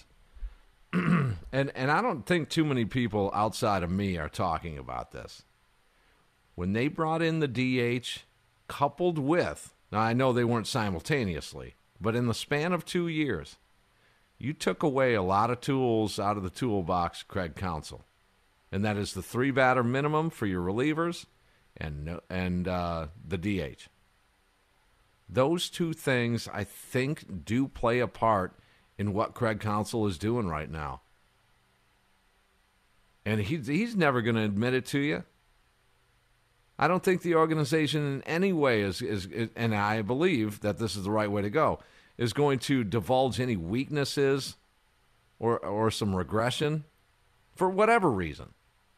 and and I don't think too many people outside of me are talking about this. When they brought in the D H, coupled with now I know they weren't simultaneously, but in the span of two years, you took away a lot of tools out of the toolbox, Craig Counsell. And that is the three-batter minimum for your relievers and and uh, the D H. Those two things, I think, do play a part in what Craig Counsell is doing right now. And he's, he's never going to admit it to you. I don't think the organization in any way is, is, is, and I believe that this is the right way to go, is going to divulge any weaknesses or or some regression for whatever reason.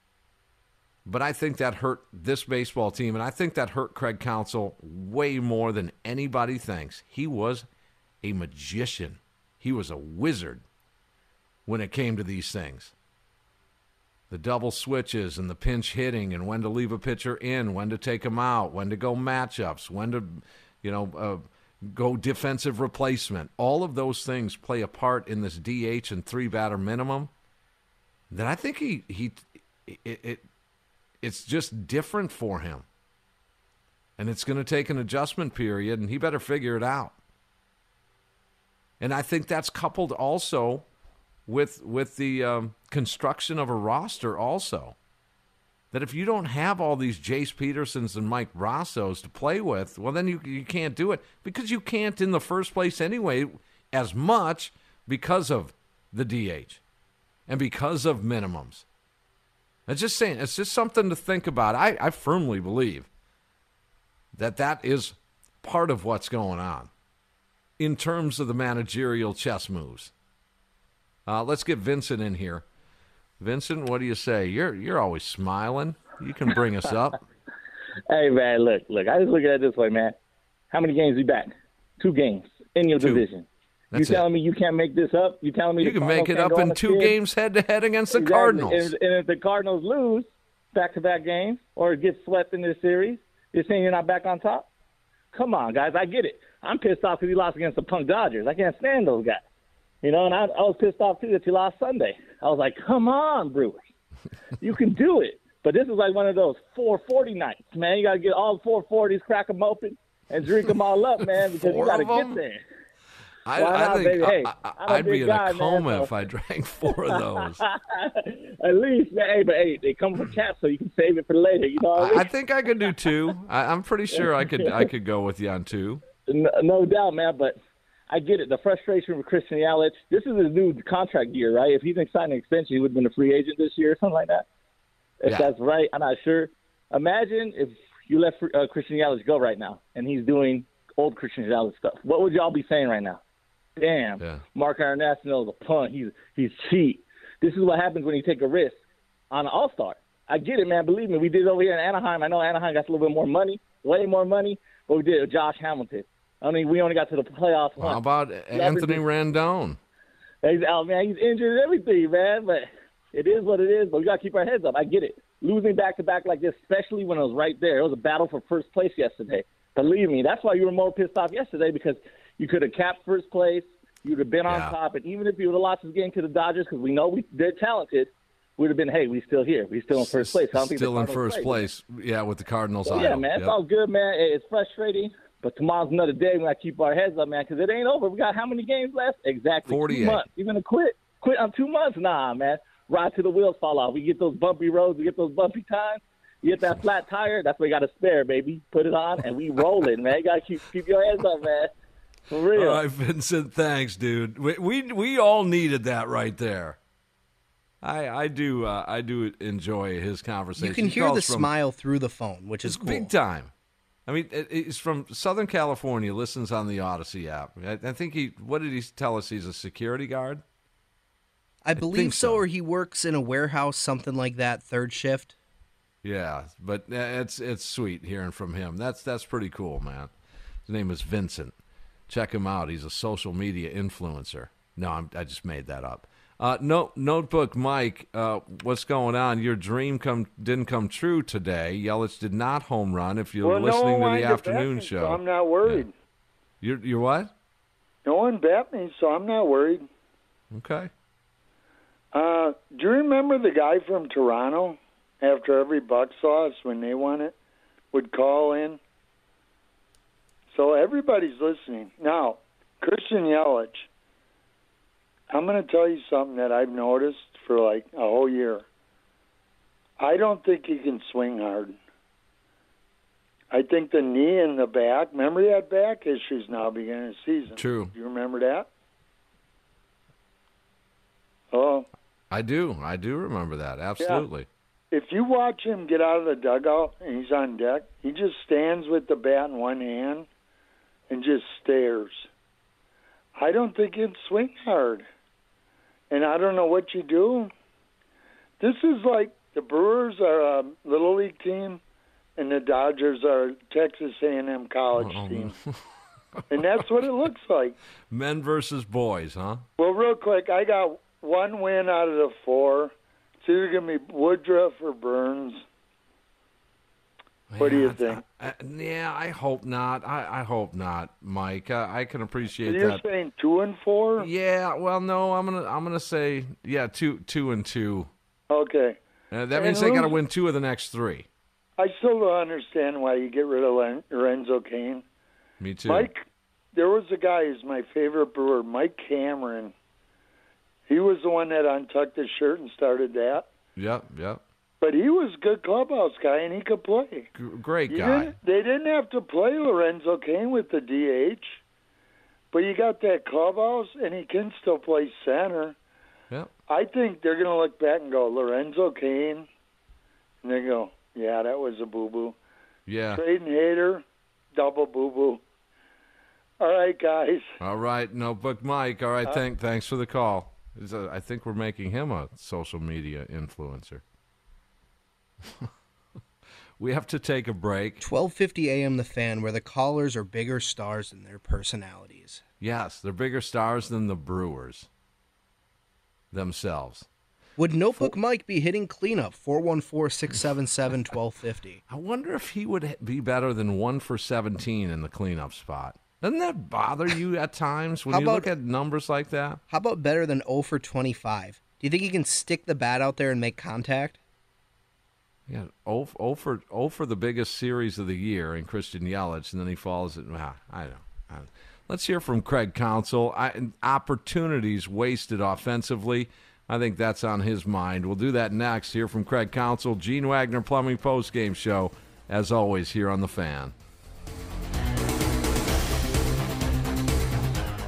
But I think that hurt this baseball team, and I think that hurt Craig Counsell way more than anybody thinks. He was a magician. He was a wizard when it came to these things. The double switches and the pinch hitting and when to leave a pitcher in, when to take him out, when to go matchups, when to, you know, uh, go defensive replacement. All of those things play a part in this D H and three-batter minimum. That I think he he it, it it's just different for him. And it's going to take an adjustment period, and he better figure it out. And I think that's coupled also with with the um, construction of a roster also. That if you don't have all these Jace Petersons and Mike Brassos to play with, well, then you you can't do it. Because you can't in the first place anyway as much because of the D H and because of minimums. I'm just saying, it's just something to think about. I, I firmly believe that that is part of what's going on in terms of the managerial chess moves. Uh, let's get Vincent in here. Vincent, what do you say? You're you're always smiling. You can bring us up. Hey, man, look, look. I just look at it this way, man. How many games we back? Two games in your Two. division. That's you telling it. me you can't make this up? You telling me You the can make Cardinals it can't up go in on two a games head-to-head against the Exactly. Cardinals. And, and if the Cardinals lose back-to-back games or get swept in this series, you're saying you're not back on top? Come on, guys. I get it. I'm pissed off because we lost against the punk Dodgers. I can't stand those guys. You know, and I, I was pissed off, too, that you lost Sunday. I was like, come on, Brewers. You can do it. But this is like one of those four forty nights, man. You got to get all four forties, crack them open, and drink them all up, man, because you got to get there. I, Why I not, think baby? Hey, I, I, I'm a I'd be big in guy, a coma man, so- if I drank four of those. At least, man. Hey, but hey, they come from caps, so you can save it for later. You know what I I, mean? I think I could do two. I, I'm pretty sure I could I could go with you on two. No, no doubt, man. But I get it. The frustration with Christian Yelich. This is his new contract year, right? If he's signing an extension, he would have been a free agent this year or something like that. If Yeah. that's right, I'm not sure. Imagine if you let uh, Christian Yelich go right now, and he's doing old Christian Yelich stuff. What would y'all be saying right now? Damn, Yeah. Mark Aronnacio is a punt. He's he's cheap. This is what happens when you take a risk on an all-star. I get it, man. Believe me, we did it over here in Anaheim. I know Anaheim got a little bit more money, way more money, but we did it with Josh Hamilton. I mean, we only got to the playoffs once. How about Anthony Rendon? He's out, man. He's injured and everything, man. But it is what it is. But we got to keep our heads up. I get it. Losing back-to-back like this, especially when it was right there. It was a battle for first place yesterday. Believe me, that's why you were more pissed off yesterday, because you could have capped first place. You would have been on Yeah. top. And even if you would have lost this game to the Dodgers, because we know we, they're talented, we would have been, hey, we still here. We still in first place. I don't think Still the in Cardinals first play. place. Yeah, with the Cardinals. So, yeah, idle. man, it's Yep. all good, man. It- It's frustrating, but tomorrow's another day. We got to keep our heads up, man, because it ain't over. We got how many games left? Exactly. forty-eight. Two months. You're going to quit? Quit on two months? Nah, man. Ride till the wheels fall off. We get those bumpy roads. We get those bumpy times. You get that flat tire. That's what you got to spare, baby. Put it on, and we rolling, man. You got to keep, keep your heads up, man. For real. All right, Vincent, thanks, dude. We we, we all needed that right there. I I do uh, I do enjoy his conversation. You can He hear the calls from- smile through the phone, which is It's cool. big time. I mean, it- he's from Southern California. Listens on the Odyssey app. I, I think he. What did he tell us? He's a security guard. I believe think so, so. or he works in a warehouse, something like that, third shift. Yeah, but uh, it's it's sweet hearing from him. That's that's pretty cool, man. His name is Vincent. Check him out. He's a social media influencer. No, I'm, I just made that up. Uh, no, Notebook Mike, uh, what's going on? Your dream come didn't come true today. Yelich did not home run. If you're well, listening no one to wanted the to afternoon bet me, show, so I'm not worried. you're you're what? No one bet me, so I'm not worried. Okay. Uh, do you remember the guy from Toronto, after every Bucks loss, when they won it, would call in? So everybody's listening. Now, Christian Yelich, I'm going to tell you something that I've noticed for like a whole year. I don't think he can swing hard. I think the knee and the back, remember he had back issues now beginning of the season. True. Do you remember that? Oh. I do. I do remember that. Absolutely. If you watch him get out of the dugout and he's on deck, he just stands with the bat in one hand and just stares. I don't think he'd swing hard. And I don't know what you do. This is like the Brewers are a Little League team and the Dodgers are a Texas A and M college Oh. team. And that's what it looks like. Men versus boys, huh? Well, real quick, I got one win out of the four. It's either going to be Woodruff or Burns. What do you Yeah, think? I, I, yeah, I hope not. I, I hope not, Mike. I, I can appreciate You're that. saying two and four? Yeah. Well, no. I'm gonna I'm gonna say yeah, two two and two. Okay. Uh, that And means they got to who's- win two of the next three. I still don't understand why you get rid of Len- Lorenzo Cain. Me too. Mike, there was a guy who's my favorite brewer, Mike Cameron. He was the one that untucked his shirt and started that. Yep. Yep. But he was a good clubhouse guy, and he could play. G- great You guy. didn't- they didn't have to play Lorenzo Cain with the D H, but you got that clubhouse, and he can still play center. Yep. I think they're going to look back and go, Lorenzo Cain, and they go, yeah, that was a boo-boo. Yeah. Trading Hader, double boo-boo. All right, guys. All right, Notebook Mike. All right, Uh, thank thanks for the call. Is a- I think we're making him a social media influencer. We have to take a break. twelve fifty a.m. The Fan, where the callers are bigger stars than their personalities. Yes, they're bigger stars than the Brewers themselves. Would Notebook Mike be hitting cleanup? four one four, six seven seven, one two five zero. I wonder if he would be better than one for seventeen in the cleanup spot. Doesn't that bother you at times when How you about- look at numbers like that? How about better than zero for twenty-five? Do you think he can stick the bat out there and make contact? Yeah, oh, oh for oh for the biggest series of the year in Christian Yelich, and then he falls at. Ah, I don't. I don't. Let's hear from Craig Counsell. I, opportunities wasted offensively. I think that's on his mind. We'll do that next. Hear from Craig Counsell, Gene Wagner Plumbing Post Game Show, as always here on The Fan.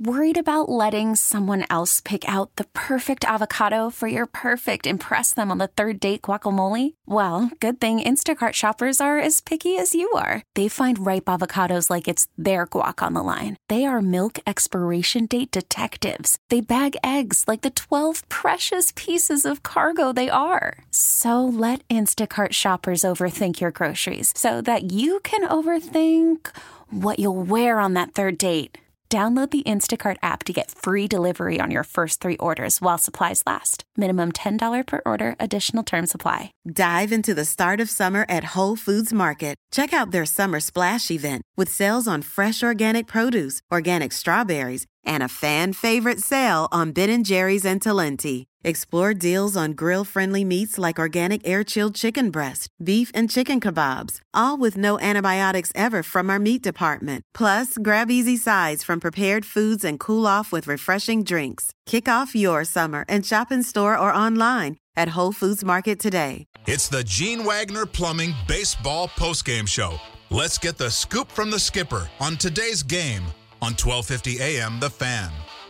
Worried about letting someone else pick out the perfect avocado for your perfect impress them on the third date guacamole? Well, good thing Instacart shoppers are as picky as you are. They find ripe avocados like it's their guac on the line. They are milk expiration date detectives. They bag eggs like the twelve precious pieces of cargo they are. So let Instacart shoppers overthink your groceries so that you can overthink what you'll wear on that third date. Download the Instacart app to get free delivery on your first three orders while supplies last. Minimum ten dollars per order. Additional terms apply. Dive into the start of summer at Whole Foods Market. Check out their Summer Splash event with sales on fresh organic produce, organic strawberries, and a fan-favorite sale on Ben and Jerry's and Talenti. Explore deals on grill-friendly meats like organic air-chilled chicken breast, beef and chicken kebabs, all with no antibiotics ever from our meat department. Plus, grab easy sides from prepared foods and cool off with refreshing drinks. Kick off your summer and shop in store or online at Whole Foods Market today. It's the Gene Wagner Plumbing Baseball Postgame Show. Let's get the scoop from the skipper on today's game on twelve fifty A M The Fan.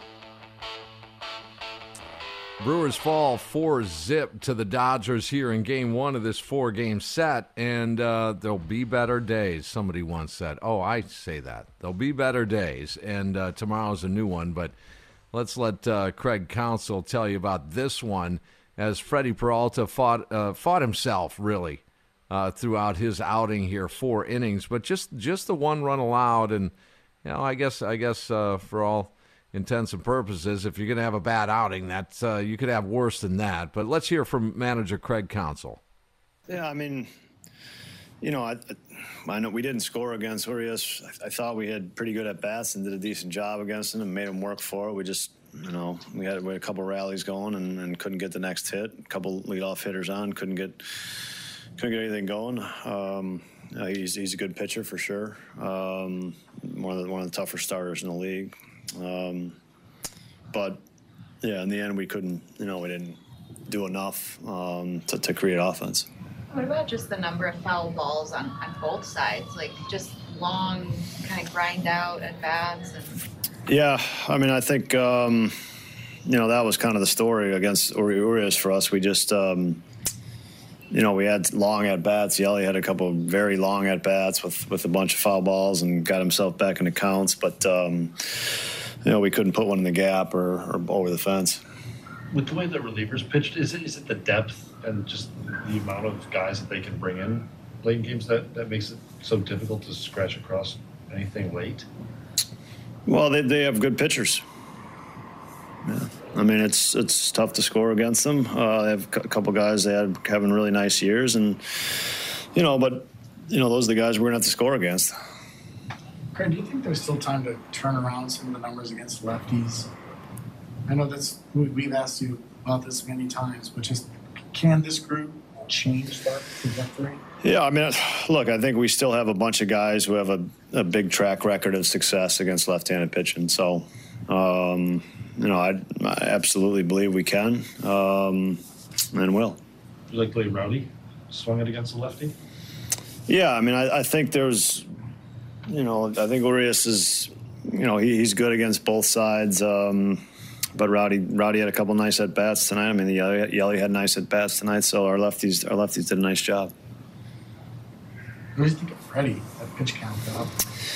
Brewers fall four zip to the Dodgers here in game one of this four-game set, and uh, there'll be better days, somebody once said. Oh, I say that. There'll be better days, and uh, tomorrow's a new one, but let's let uh, Craig Counsell tell you about this one as Freddie Peralta fought uh, fought himself, really, uh, throughout his outing here, four innings, but just, just the one run allowed, and you know, I guess, I guess uh, for all intents and purposes, if you're going to have a bad outing, that's uh, you could have worse than that. But let's hear from manager Craig Counsell. Yeah, I mean, you know, I, I know we didn't score against Urias. I, I thought we had pretty good at bats and did a decent job against them and made them work for it. We just, you know, we had, we had a couple rallies going and, and couldn't get the next hit. A couple leadoff hitters on, couldn't get couldn't get anything going. Um, uh, he's he's a good pitcher for sure. Um, one of the, one of the tougher starters in the league. Um, but yeah, in the end, we couldn't, you know, we didn't do enough um, to, to create offense. What about just the number of foul balls on, on both sides? Like just long kind of grind out at bats? And... Yeah, I mean, I think, um, you know, that was kind of the story against Urias for us. We just, um, you know, we had long at bats. Yelly had a couple of very long at bats with, with a bunch of foul balls and got himself back in the counts. But, um, you know, we couldn't put one in the gap or, or over the fence. With the way the relievers pitched, is it is it the depth and just the amount of guys that they can bring in late in games that, that makes it so difficult to scratch across anything late? Well, they they have good pitchers. Yeah, I mean it's it's tough to score against them. Uh, they have a couple guys that had having really nice years, and you know, but you know those are the guys we're gonna have to score against. Craig, do you think there's still time to turn around some of the numbers against lefties? I know that's we've asked you about this many times, but just can this group change that trajectory? Yeah, I mean, look, I think we still have a bunch of guys who have a, a big track record of success against left-handed pitching. So, um, you know, I, I absolutely believe we can um, and will. You like the way Rowdy swung it against the lefty? Yeah, I mean, I, I think there's, you know, I think Urias is, you know, he, he's good against both sides. Um, but Rowdy, Rowdy had a couple nice at bats tonight. I mean, the Yelly, Yelly had nice at bats tonight. So our lefties, our lefties did a nice job. What do you think of Freddie? That pitch count up.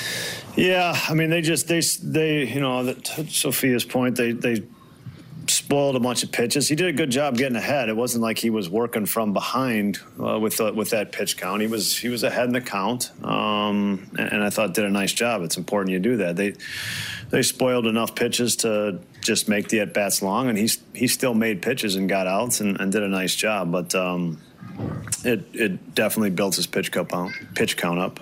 Yeah, I mean, they just they they you know, that, to Sophia's point, they they spoiled a bunch of pitches. He did a good job getting ahead. It wasn't like he was working from behind uh, with the, with that pitch count. He was he was ahead in the count, um, and, and I thought did a nice job. It's important you do that. They they spoiled enough pitches to just make the at bats long, and he's he still made pitches and got outs and, and did a nice job. But um, it it definitely built his pitch count pitch count up.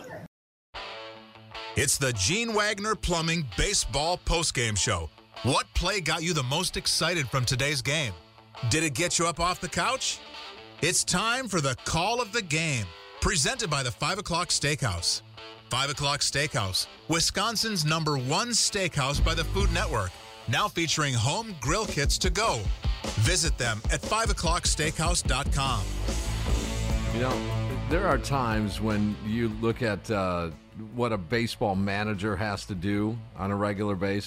It's the Gene Wagner Plumbing Baseball Postgame Show. What play got you the most excited from today's game? Did it get you up off the couch? It's time for the Call of the Game, presented by the five o'clock Steakhouse. five o'clock Steakhouse, Wisconsin's number one steakhouse by the Food Network, now featuring home grill kits to go. Visit them at five o'clock steakhouse dot com. You know, there are times when you look at uh, what a baseball manager has to do on a regular basis.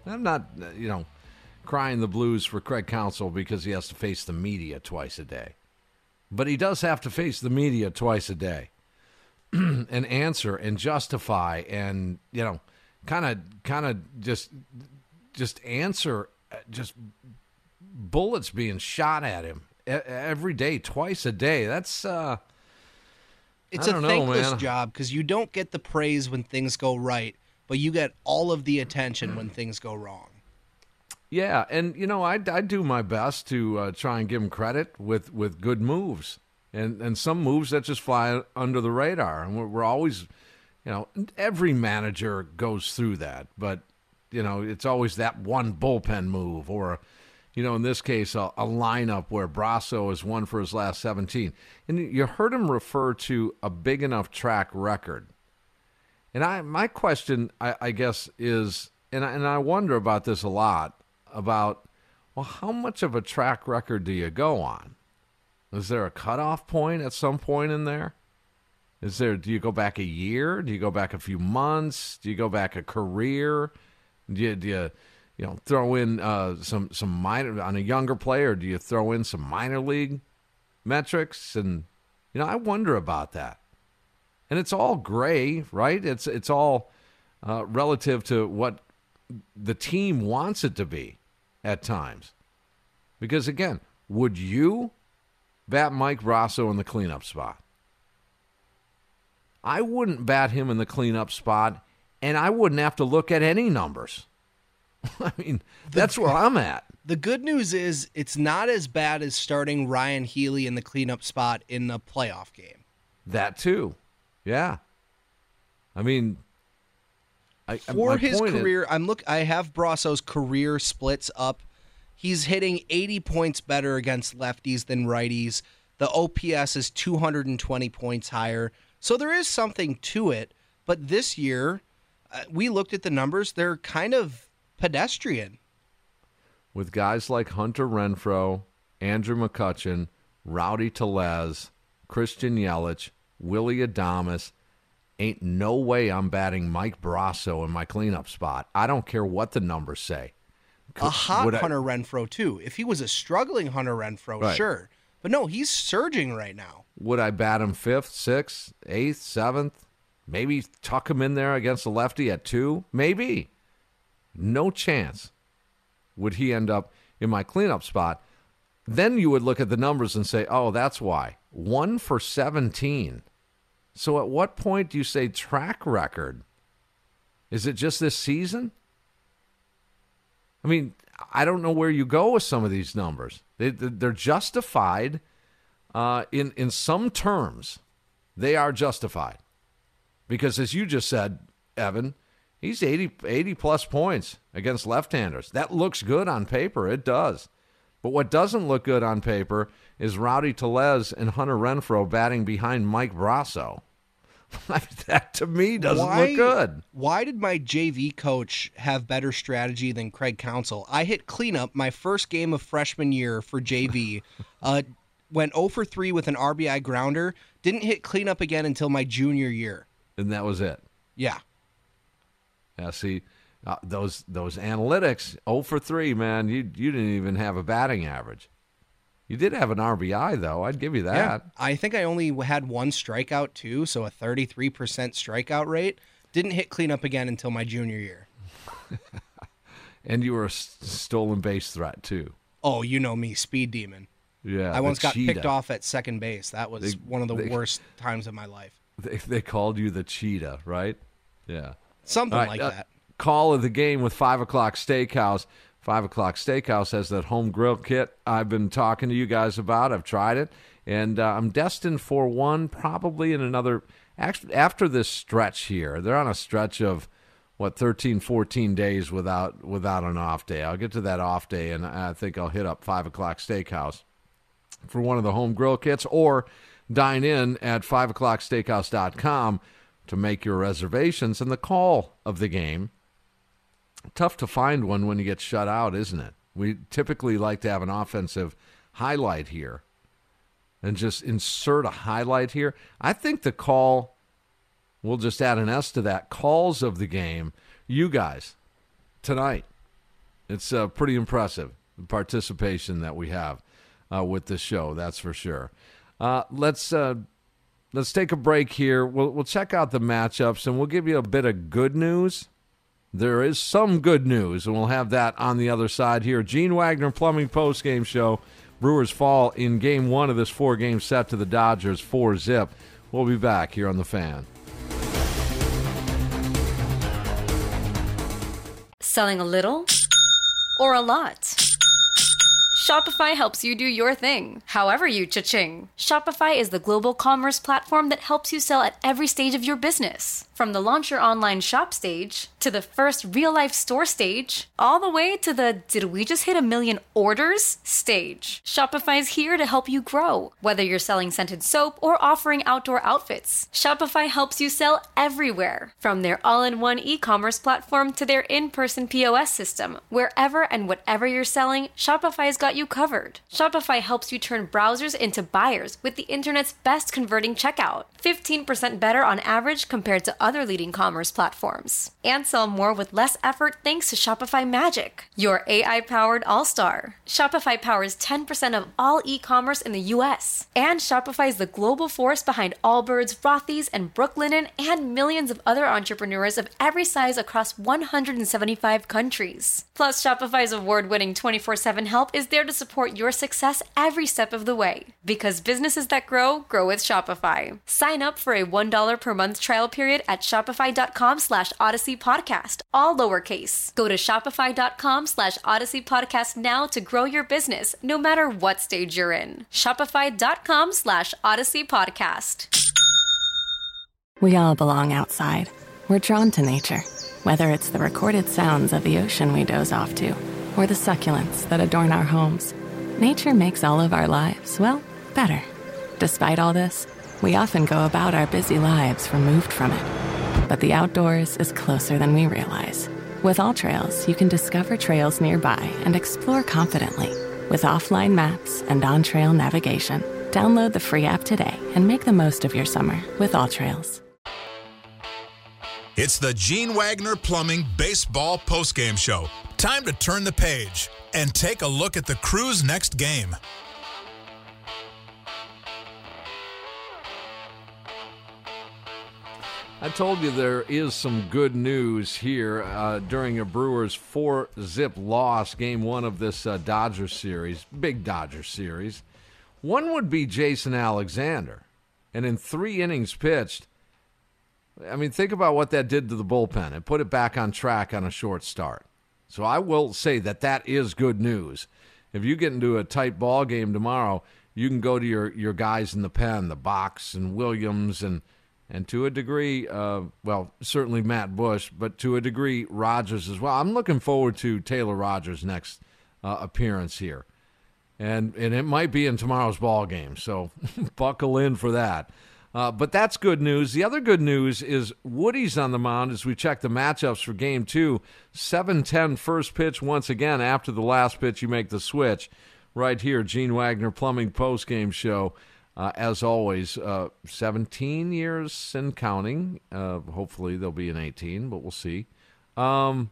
I'm not, you know, crying the blues for Craig Counsell because he has to face the media twice a day. But he does have to face the media twice a day and answer and justify and, you know, kind of kind of just just answer just bullets being shot at him every day, twice a day. That's uh It's I a don't know, thankless man. job because you don't get the praise when things go right, but you get all of the attention when things go wrong. Yeah, and, you know, I, I do my best to uh, try and give him credit with, with good moves and, and some moves that just fly under the radar. And we're, we're always, you know, every manager goes through that. But, you know, it's always that one bullpen move or, you know, in this case, a, a lineup where Brasso has won for his last seventeen. And you heard him refer to a big enough track record. And I my question, I, I guess, is, and I, and I wonder about this a lot, about, well, how much of a track record do you go on? Is there a cutoff point at some point in there? Is there, do you go back a year? Do you go back a few months? Do you go back a career? Do you, do you, you know, throw in uh, some, some minor, on a younger player, do you throw in some minor league metrics? And, you know, I wonder about that. And it's all gray, right? It's, it's all uh, relative to what the team wants it to be at times. Because, again, would you bat Mike Brasso in the cleanup spot? I wouldn't bat him in the cleanup spot, and I wouldn't have to look at any numbers. I mean, that's where I'm at. The good news is it's not as bad as starting Ryan Healy in the cleanup spot in the playoff game. That, too. Yeah. I mean, I, For his point career, is, I'm look. I have Brasso's career splits up. He's hitting eighty points better against lefties than righties. The O P S is two hundred twenty points higher. So there is something to it. But this year, uh, we looked at the numbers. They're kind of pedestrian. with guys like Hunter Renfroe, Andrew McCutchen, Rowdy Tellez, Christian Yelich, Willie Adames, ain't no way I'm batting Mike Brasso in my cleanup spot. I don't care what the numbers say. A hot Would I- Hunter Renfroe, too. If he was a struggling Hunter Renfroe, Right. sure. But no, he's surging right now. Would I bat him fifth, sixth, eighth, seventh? Maybe tuck him in there against a lefty at two? Maybe. No chance would he end up in my cleanup spot. Then you would look at the numbers and say, oh, that's why. One for seventeen. So at what point do you say track record? Is it just this season? I mean, I don't know where you go with some of these numbers. They, they're justified uh, in, in some terms. They are justified. Because as you just said, Evan, he's eighty, eighty plus points against left-handers. That looks good on paper. It does. But what doesn't look good on paper is Rowdy Tellez and Hunter Renfroe batting behind Mike Brasso. That, to me, doesn't Why- look good. Why did my J V coach have better strategy than Craig Counsell? I hit cleanup my first game of freshman year for J V. uh, went oh for three with an R B I grounder. Didn't hit cleanup again until my junior year. And that was it. Yeah. Yeah, see, uh, those those analytics, oh for three, man. You you didn't even have a batting average. You did have an R B I, though. I'd give you that. Yeah. I think I only had one strikeout, too, so a thirty-three percent strikeout rate. Didn't hit cleanup again until my junior year. And you were a s- stolen base threat, too. Oh, you know me, speed demon. Yeah, I the once got picked cheetah. off at second base. That was They- one of the they- worst times of my life. They, they called you the cheetah, right? Yeah. Something All right, like uh, that. Call of the game with five o'clock Steakhouse. five o'clock Steakhouse has that home grill kit I've been talking to you guys about. I've tried it, and uh, I'm destined for one probably in another actually, – after this stretch here. They're on a stretch of, what, thirteen, fourteen days without without an off day. I'll get to that off day, and I think I'll hit up five o'clock Steakhouse for one of the home grill kits, or dine in at five o'clock steakhouse dot com to make your reservations. And the call of the game, tough to find one when you get shut out, isn't it? We typically like to have an offensive highlight here and just insert a highlight here. I think the call, we'll just add an S to that, calls of the game, you guys, tonight, It's uh, pretty impressive, the participation that we have uh, with this show, that's for sure. Uh, let's uh, let's take a break here. We'll, we'll check out the matchups, and we'll give you a bit of good news. There is some good news, and we'll have that on the other side here. Gene Wagner Plumbing postgame show. Brewers fall in game one of this four-game set to the Dodgers, four zip. We'll be back here on The Fan. Selling a little or a lot? Shopify helps you do your thing, however you cha-ching. Shopify is the global commerce platform that helps you sell at every stage of your business. From the launch your online shop stage, to the first real-life store stage, all the way to the did we just hit a million orders stage. Shopify's here to help you grow. Whether you're selling scented soap or offering outdoor outfits, Shopify helps you sell everywhere. From their all-in-one e-commerce platform to their in-person P O S system, wherever and whatever you're selling, Shopify's got you covered. Shopify helps you turn browsers into buyers with the internet's best converting checkout. fifteen percent better on average compared to other leading commerce platforms. And sell more with less effort thanks to Shopify Magic, your A I-powered all-star. Shopify powers ten percent of all e-commerce in the U S. And Shopify is the global force behind Allbirds, Rothy's, and Brooklinen, and millions of other entrepreneurs of every size across one hundred seventy-five countries. Plus, Shopify's award-winning twenty-four seven help is there to support your success every step of the way. Because businesses that grow, grow with Shopify. Sign up for a one dollar per month trial period at shopify.com slash Odyssey Podcast, all lowercase. Go to shopify.com slash Odyssey Podcast now to grow your business, no matter what stage you're in. Shopify.com slash Odyssey Podcast. We all belong outside. We're drawn to nature, whether it's the recorded sounds of the ocean we doze off to, or the succulents that adorn our homes. Nature makes all of our lives, well, better. Despite all this, we often go about our busy lives removed from it. But the outdoors is closer than we realize. With AllTrails, you can discover trails nearby and explore confidently. With offline maps and on-trail navigation, download the free app today and make the most of your summer with AllTrails. It's the Gene Wagner Plumbing Baseball Postgame Show. Time to turn the page and take a look at the Crew's next game. I told you there is some good news here uh, during a Brewers four zip loss, game one of this uh, Dodgers series, big Dodgers series. One would be Jason Alexander. And in three innings pitched, I mean, think about what that did to the bullpen and put it back on track on a short start. So I will say that that is good news. If you get into a tight ball game tomorrow, you can go to your, your guys in the pen, the Box and Williams and And to a degree, uh, well, certainly Matt Bush, but to a degree, Rogers as well. I'm looking forward to Taylor Rogers' next uh, appearance here. And and it might be in tomorrow's ball game, so buckle in for that. Uh, but that's good news. The other good news is Woody's on the mound as we check the matchups for game two. seven ten first pitch once again. After the last pitch, you make the switch. Right here, Gene Wagner Plumbing postgame show. Uh, as always, uh, seventeen years and counting. Uh, hopefully there'll be an eighteen, but we'll see. Um,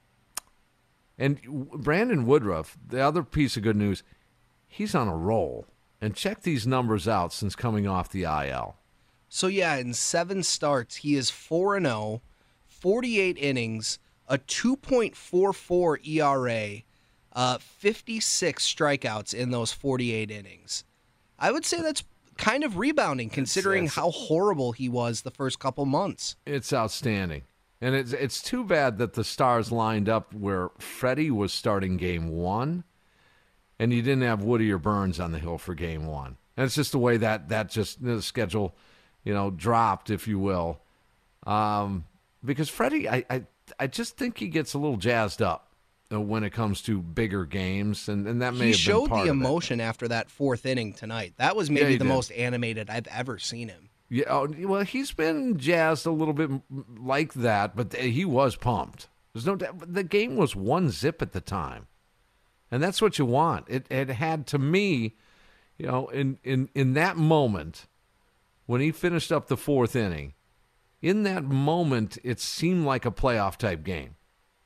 and Brandon Woodruff, the other piece of good news, he's on a roll. And check these numbers out since coming off the I L. So, yeah, in seven starts, he is four and oh, forty-eight innings, a two point four four E R A, uh, fifty-six strikeouts in those forty-eight innings. I would say that's kind of rebounding considering it's, it's, how horrible he was the first couple months. It's outstanding. And it's it's too bad that the stars lined up where Freddie was starting game one and you didn't have Woody or Burns on the hill for game one. And it's just the way that, that just the schedule, you know, dropped, if you will. Um, because Freddie, I, I I just think he gets a little jazzed up when it comes to bigger games, and, and that may he have been part of it. He showed the emotion after that fourth inning tonight. That was maybe yeah, the did. most animated I've ever seen him. Yeah, oh, well, he's been jazzed a little bit like that, but he was pumped. There's no doubt. The game was one zip at the time, and that's what you want. It it had, to me, you know, in in in that moment when he finished up the fourth inning, in that moment it seemed like a playoff type game.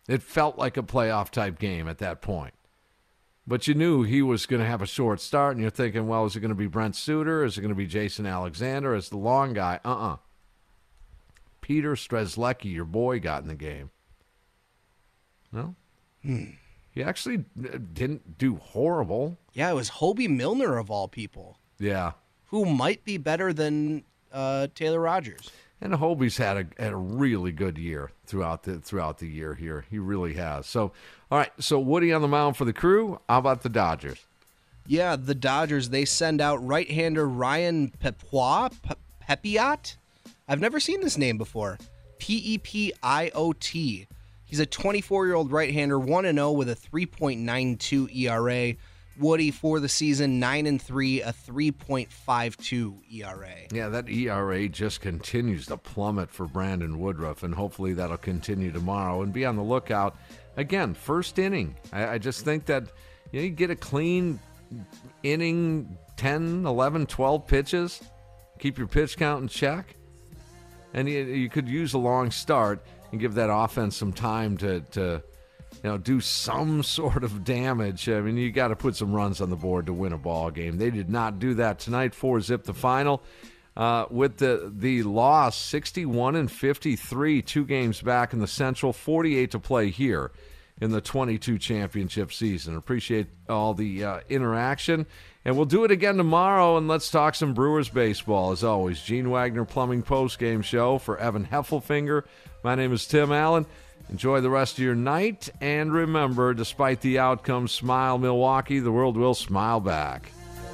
It felt like a playoff-type game at that point. But you knew he was going to have a short start, and you're thinking, well, is it going to be Brent Suter? Is it going to be Jason Alexander? Is the long guy? Uh-uh. Peter Strzelecki, your boy, got in the game. No? Hmm. He actually didn't do horrible. Yeah, it was Hobie Milner, of all people. Yeah. Who might be better than uh, Taylor Rogers. And Hobie's had a had a really good year throughout the throughout the year here. He really has. So, all right. So Woody on the mound for the Crew. How about the Dodgers? Yeah, the Dodgers, they send out right-hander Ryan Pepiot. Pepiot? I've never seen this name before. P E P I O T. He's a twenty-four-year-old right-hander, one and oh with a three point nine two E R A. Woody for the season, nine and three, a three point five two E R A. Yeah, that E R A just continues to plummet for Brandon Woodruff, and hopefully that'll continue tomorrow. And be on the lookout. Again, first inning. I, I just think that you know, you get a clean inning, ten, eleven, twelve pitches, keep your pitch count in check, and you, you could use a long start and give that offense some time to, to you know, do some sort of damage. I mean, you got to put some runs on the board to win a ball game. They did not do that tonight. Four zip the final. Uh, with the the loss, sixty-one and fifty-three, two games back in the Central, forty-eight to play here in the twenty-two championship season. Appreciate all the uh, interaction. And we'll do it again tomorrow, and let's talk some Brewers baseball. As always, Gene Wagner Plumbing Postgame Show for Evan Heffelfinger. My name is Tim Allen. Enjoy the rest of your night, and remember, despite the outcome, smile, Milwaukee. The world will smile back.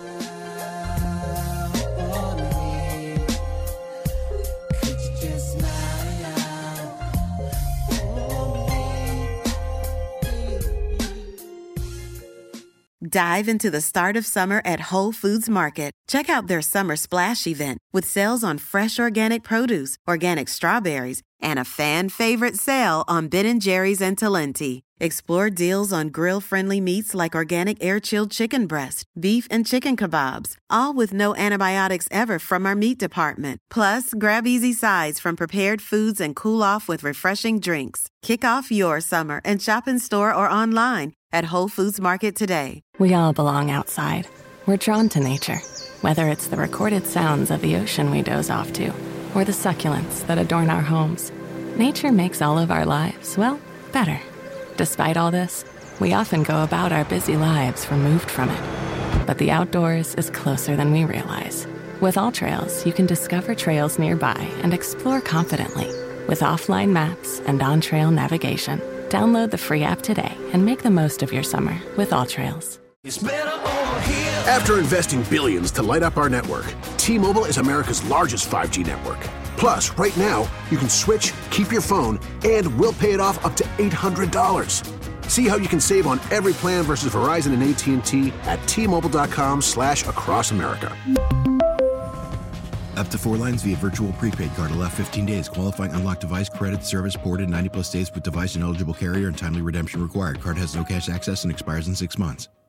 Dive into the start of summer at Whole Foods Market. Check out their Summer Splash event with sales on fresh organic produce, organic strawberries, and a fan-favorite sale on Ben and Jerry's and Talenti. Explore deals on grill-friendly meats like organic air-chilled chicken breast, beef and chicken kebabs, all with no antibiotics ever from our meat department. Plus, grab easy sides from prepared foods and cool off with refreshing drinks. Kick off your summer and shop in store or online at Whole Foods Market today. We all belong outside. We're drawn to nature, whether it's the recorded sounds of the ocean we doze off to, or the succulents that adorn our homes. Nature makes all of our lives, well, better. Despite all this, we often go about our busy lives removed from it. But the outdoors is closer than we realize. With AllTrails, you can discover trails nearby and explore confidently. With offline maps and on-trail navigation, download the free app today and make the most of your summer with AllTrails. After investing billions to light up our network, T-Mobile is America's largest five G network. Plus, right now, you can switch, keep your phone, and we'll pay it off up to eight hundred dollars. See how you can save on every plan versus Verizon and A T and T at T-Mobile.com slash across America. Up to four lines via virtual prepaid card. Allow fifteen days. Qualifying unlocked device credit service ported ninety plus days with device and eligible carrier and timely redemption required. Card has no cash access and expires in six months.